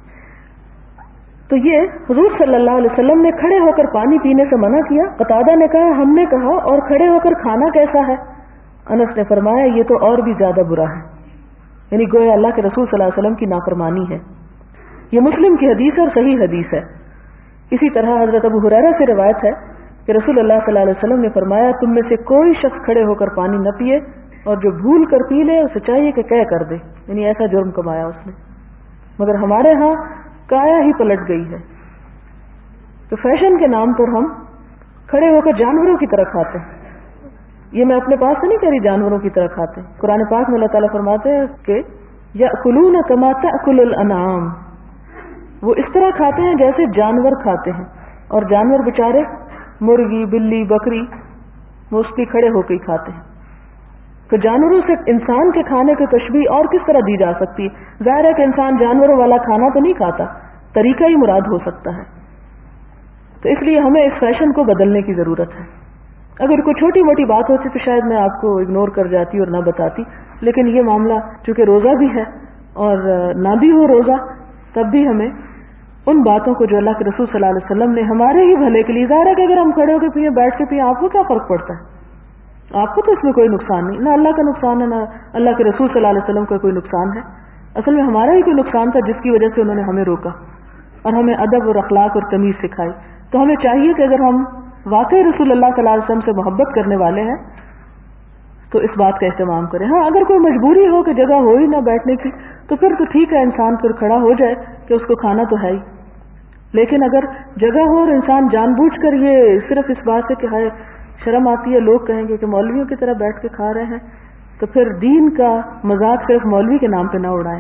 تو یہ حضور صلی اللہ علیہ وسلم نے کھڑے ہو کر پانی پینے سے منع کیا۔ قتادہ نے کہا ہم نے کہا اور کھڑے ہو کر کھانا کیسا ہے؟ انس نے فرمایا یہ تو اور بھی زیادہ برا ہے، یعنی گویا اللہ کے رسول صلی اللہ علیہ وسلم کی نافرمانی ہے۔ یہ مسلم کی حدیث اور صحیح حدیث ہے۔ اسی طرح حضرت ابو ہریرہ سے روایت ہے کہ رسول اللہ صلی اللہ علیہ وسلم نے فرمایا تم میں سے کوئی شخص کھڑے ہو کر پانی نہ پیے، اور جو بھول کر پی لے اسے چاہیے کہ قے کر دے، یعنی ایسا جرم کمایا اس نے۔ مگر ہمارے ہاں کایا ہی پلٹ گئی ہے، تو فیشن کے نام پر ہم کھڑے ہو کر جانوروں کی طرح کھاتے ہیں۔ یہ میں اپنے پاس سے نہیں کہہ رہی، جانوروں کی طرح کھاتے ہیں۔ قرآن پاک میں اللہ تعالیٰ فرماتے ہیں کہ یأکلون کما تأکل الانعام، وہ اس طرح کھاتے ہیں جیسے جانور کھاتے ہیں، اور جانور بےچارے مرغی بلی بکری موسٹلی کھڑے ہو کے ہی کھاتے ہیں۔ تو جانوروں سے انسان کے کھانے کی تشبیہ اور کس طرح دی جا سکتی ہے؟ ظاہر ہے کہ انسان جانوروں والا کھانا تو نہیں کھاتا، طریقہ ہی مراد ہو سکتا ہے۔ تو اس لیے ہمیں اس فیشن کو بدلنے کی ضرورت ہے۔ اگر کوئی چھوٹی موٹی بات ہوتی تو شاید میں آپ کو اگنور کر جاتی اور نہ بتاتی، لیکن یہ معاملہ چونکہ روزہ بھی ہے اور نہ بھی ہو روزہ، تب بھی ہمیں ان باتوں کو جو اللہ کے رسول صلی اللہ علیہ وسلم نے ہمارے ہی بھلے کے لیے، ظاہر ہے کہ اگر ہم کھڑے ہو کے پیئیں بیٹھ کے پیئیں آپ کو کیا فرق پڑتا ہے؟ آپ کو تو اس میں کوئی نقصان نہیں، نہ اللہ کا نقصان ہے نہ اللہ کے رسول صلی اللہ علیہ وسلم کا کوئی نقصان ہے۔ اصل میں ہمارا ہی کوئی نقصان تھا جس کی وجہ سے انہوں نے ہمیں روکا اور ہمیں ادب اور اخلاق اور تمیز سکھائی۔ تو ہمیں چاہیے کہ اگر ہم واقعی رسول اللہ صلی اللہ علیہ وسلم سے محبت کرنے والے ہیں تو اس بات کا اہتمام کریں۔ ہاں اگر کوئی مجبوری ہو کہ جگہ ہو ہی نہ بیٹھنے کی تو پھر تو ٹھیک ہے، انسان پھر کھڑا ہو جائے کہ اس کو کھانا تو ہے ہی، لیکن اگر جگہ ہو اور انسان جان بوجھ کر یہ صرف اس بات سے کہ ہائے شرم آتی ہے لوگ کہیں گے کہ مولویوں کی طرح بیٹھ کے کھا رہے ہیں، تو پھر دین کا مذاق صرف مولوی کے نام پہ نہ اڑائیں۔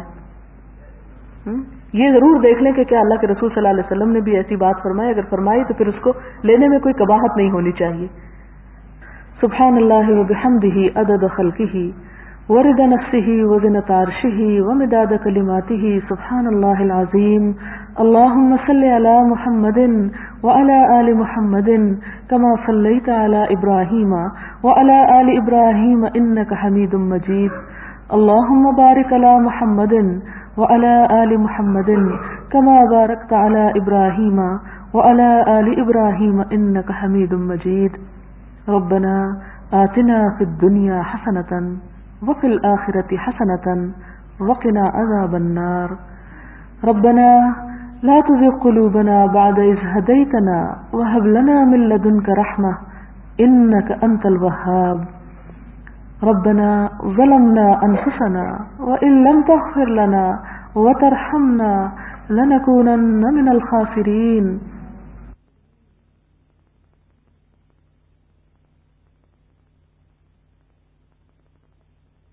یہ ضرور دیکھ لیں کہ کیا اللہ کے رسول صلی اللہ علیہ وسلم نے بھی ایسی بات فرمائی، اگر فرمائی تو پھر اس کو لینے میں کوئی قباحت نہیں ہونی چاہیے۔ سبحان اللہ وبحمدہ عدد خلقہ ورضا نفسہ وزنۃ عرشہ ومداد کلماتہ سبحان اللہ العظیم۔ اللہم صل علی محمد وعلی آل محمد کما صلیت علی ابراہیم وعلی آل ابراہیم انک حمید مجید۔ اللہم بارک علی محمد وعلی آل محمد کما بارکت علی ابراہیم وعلی آل ابراہیم انک حمید مجید۔ ربنا آتنا فی الدنیا حسنۃ وفی الآخرۃ حسنۃ وقنا عذاب النار۔ ربنا لا تزغ قلوبنا بعد إذ هديتنا وهب لنا من لدنك رحمة إنك أنت الوهاب۔ ربنا ظلمنا أنفسنا وإن لم تغفر لنا وترحمنا لنکونن من الخاسرین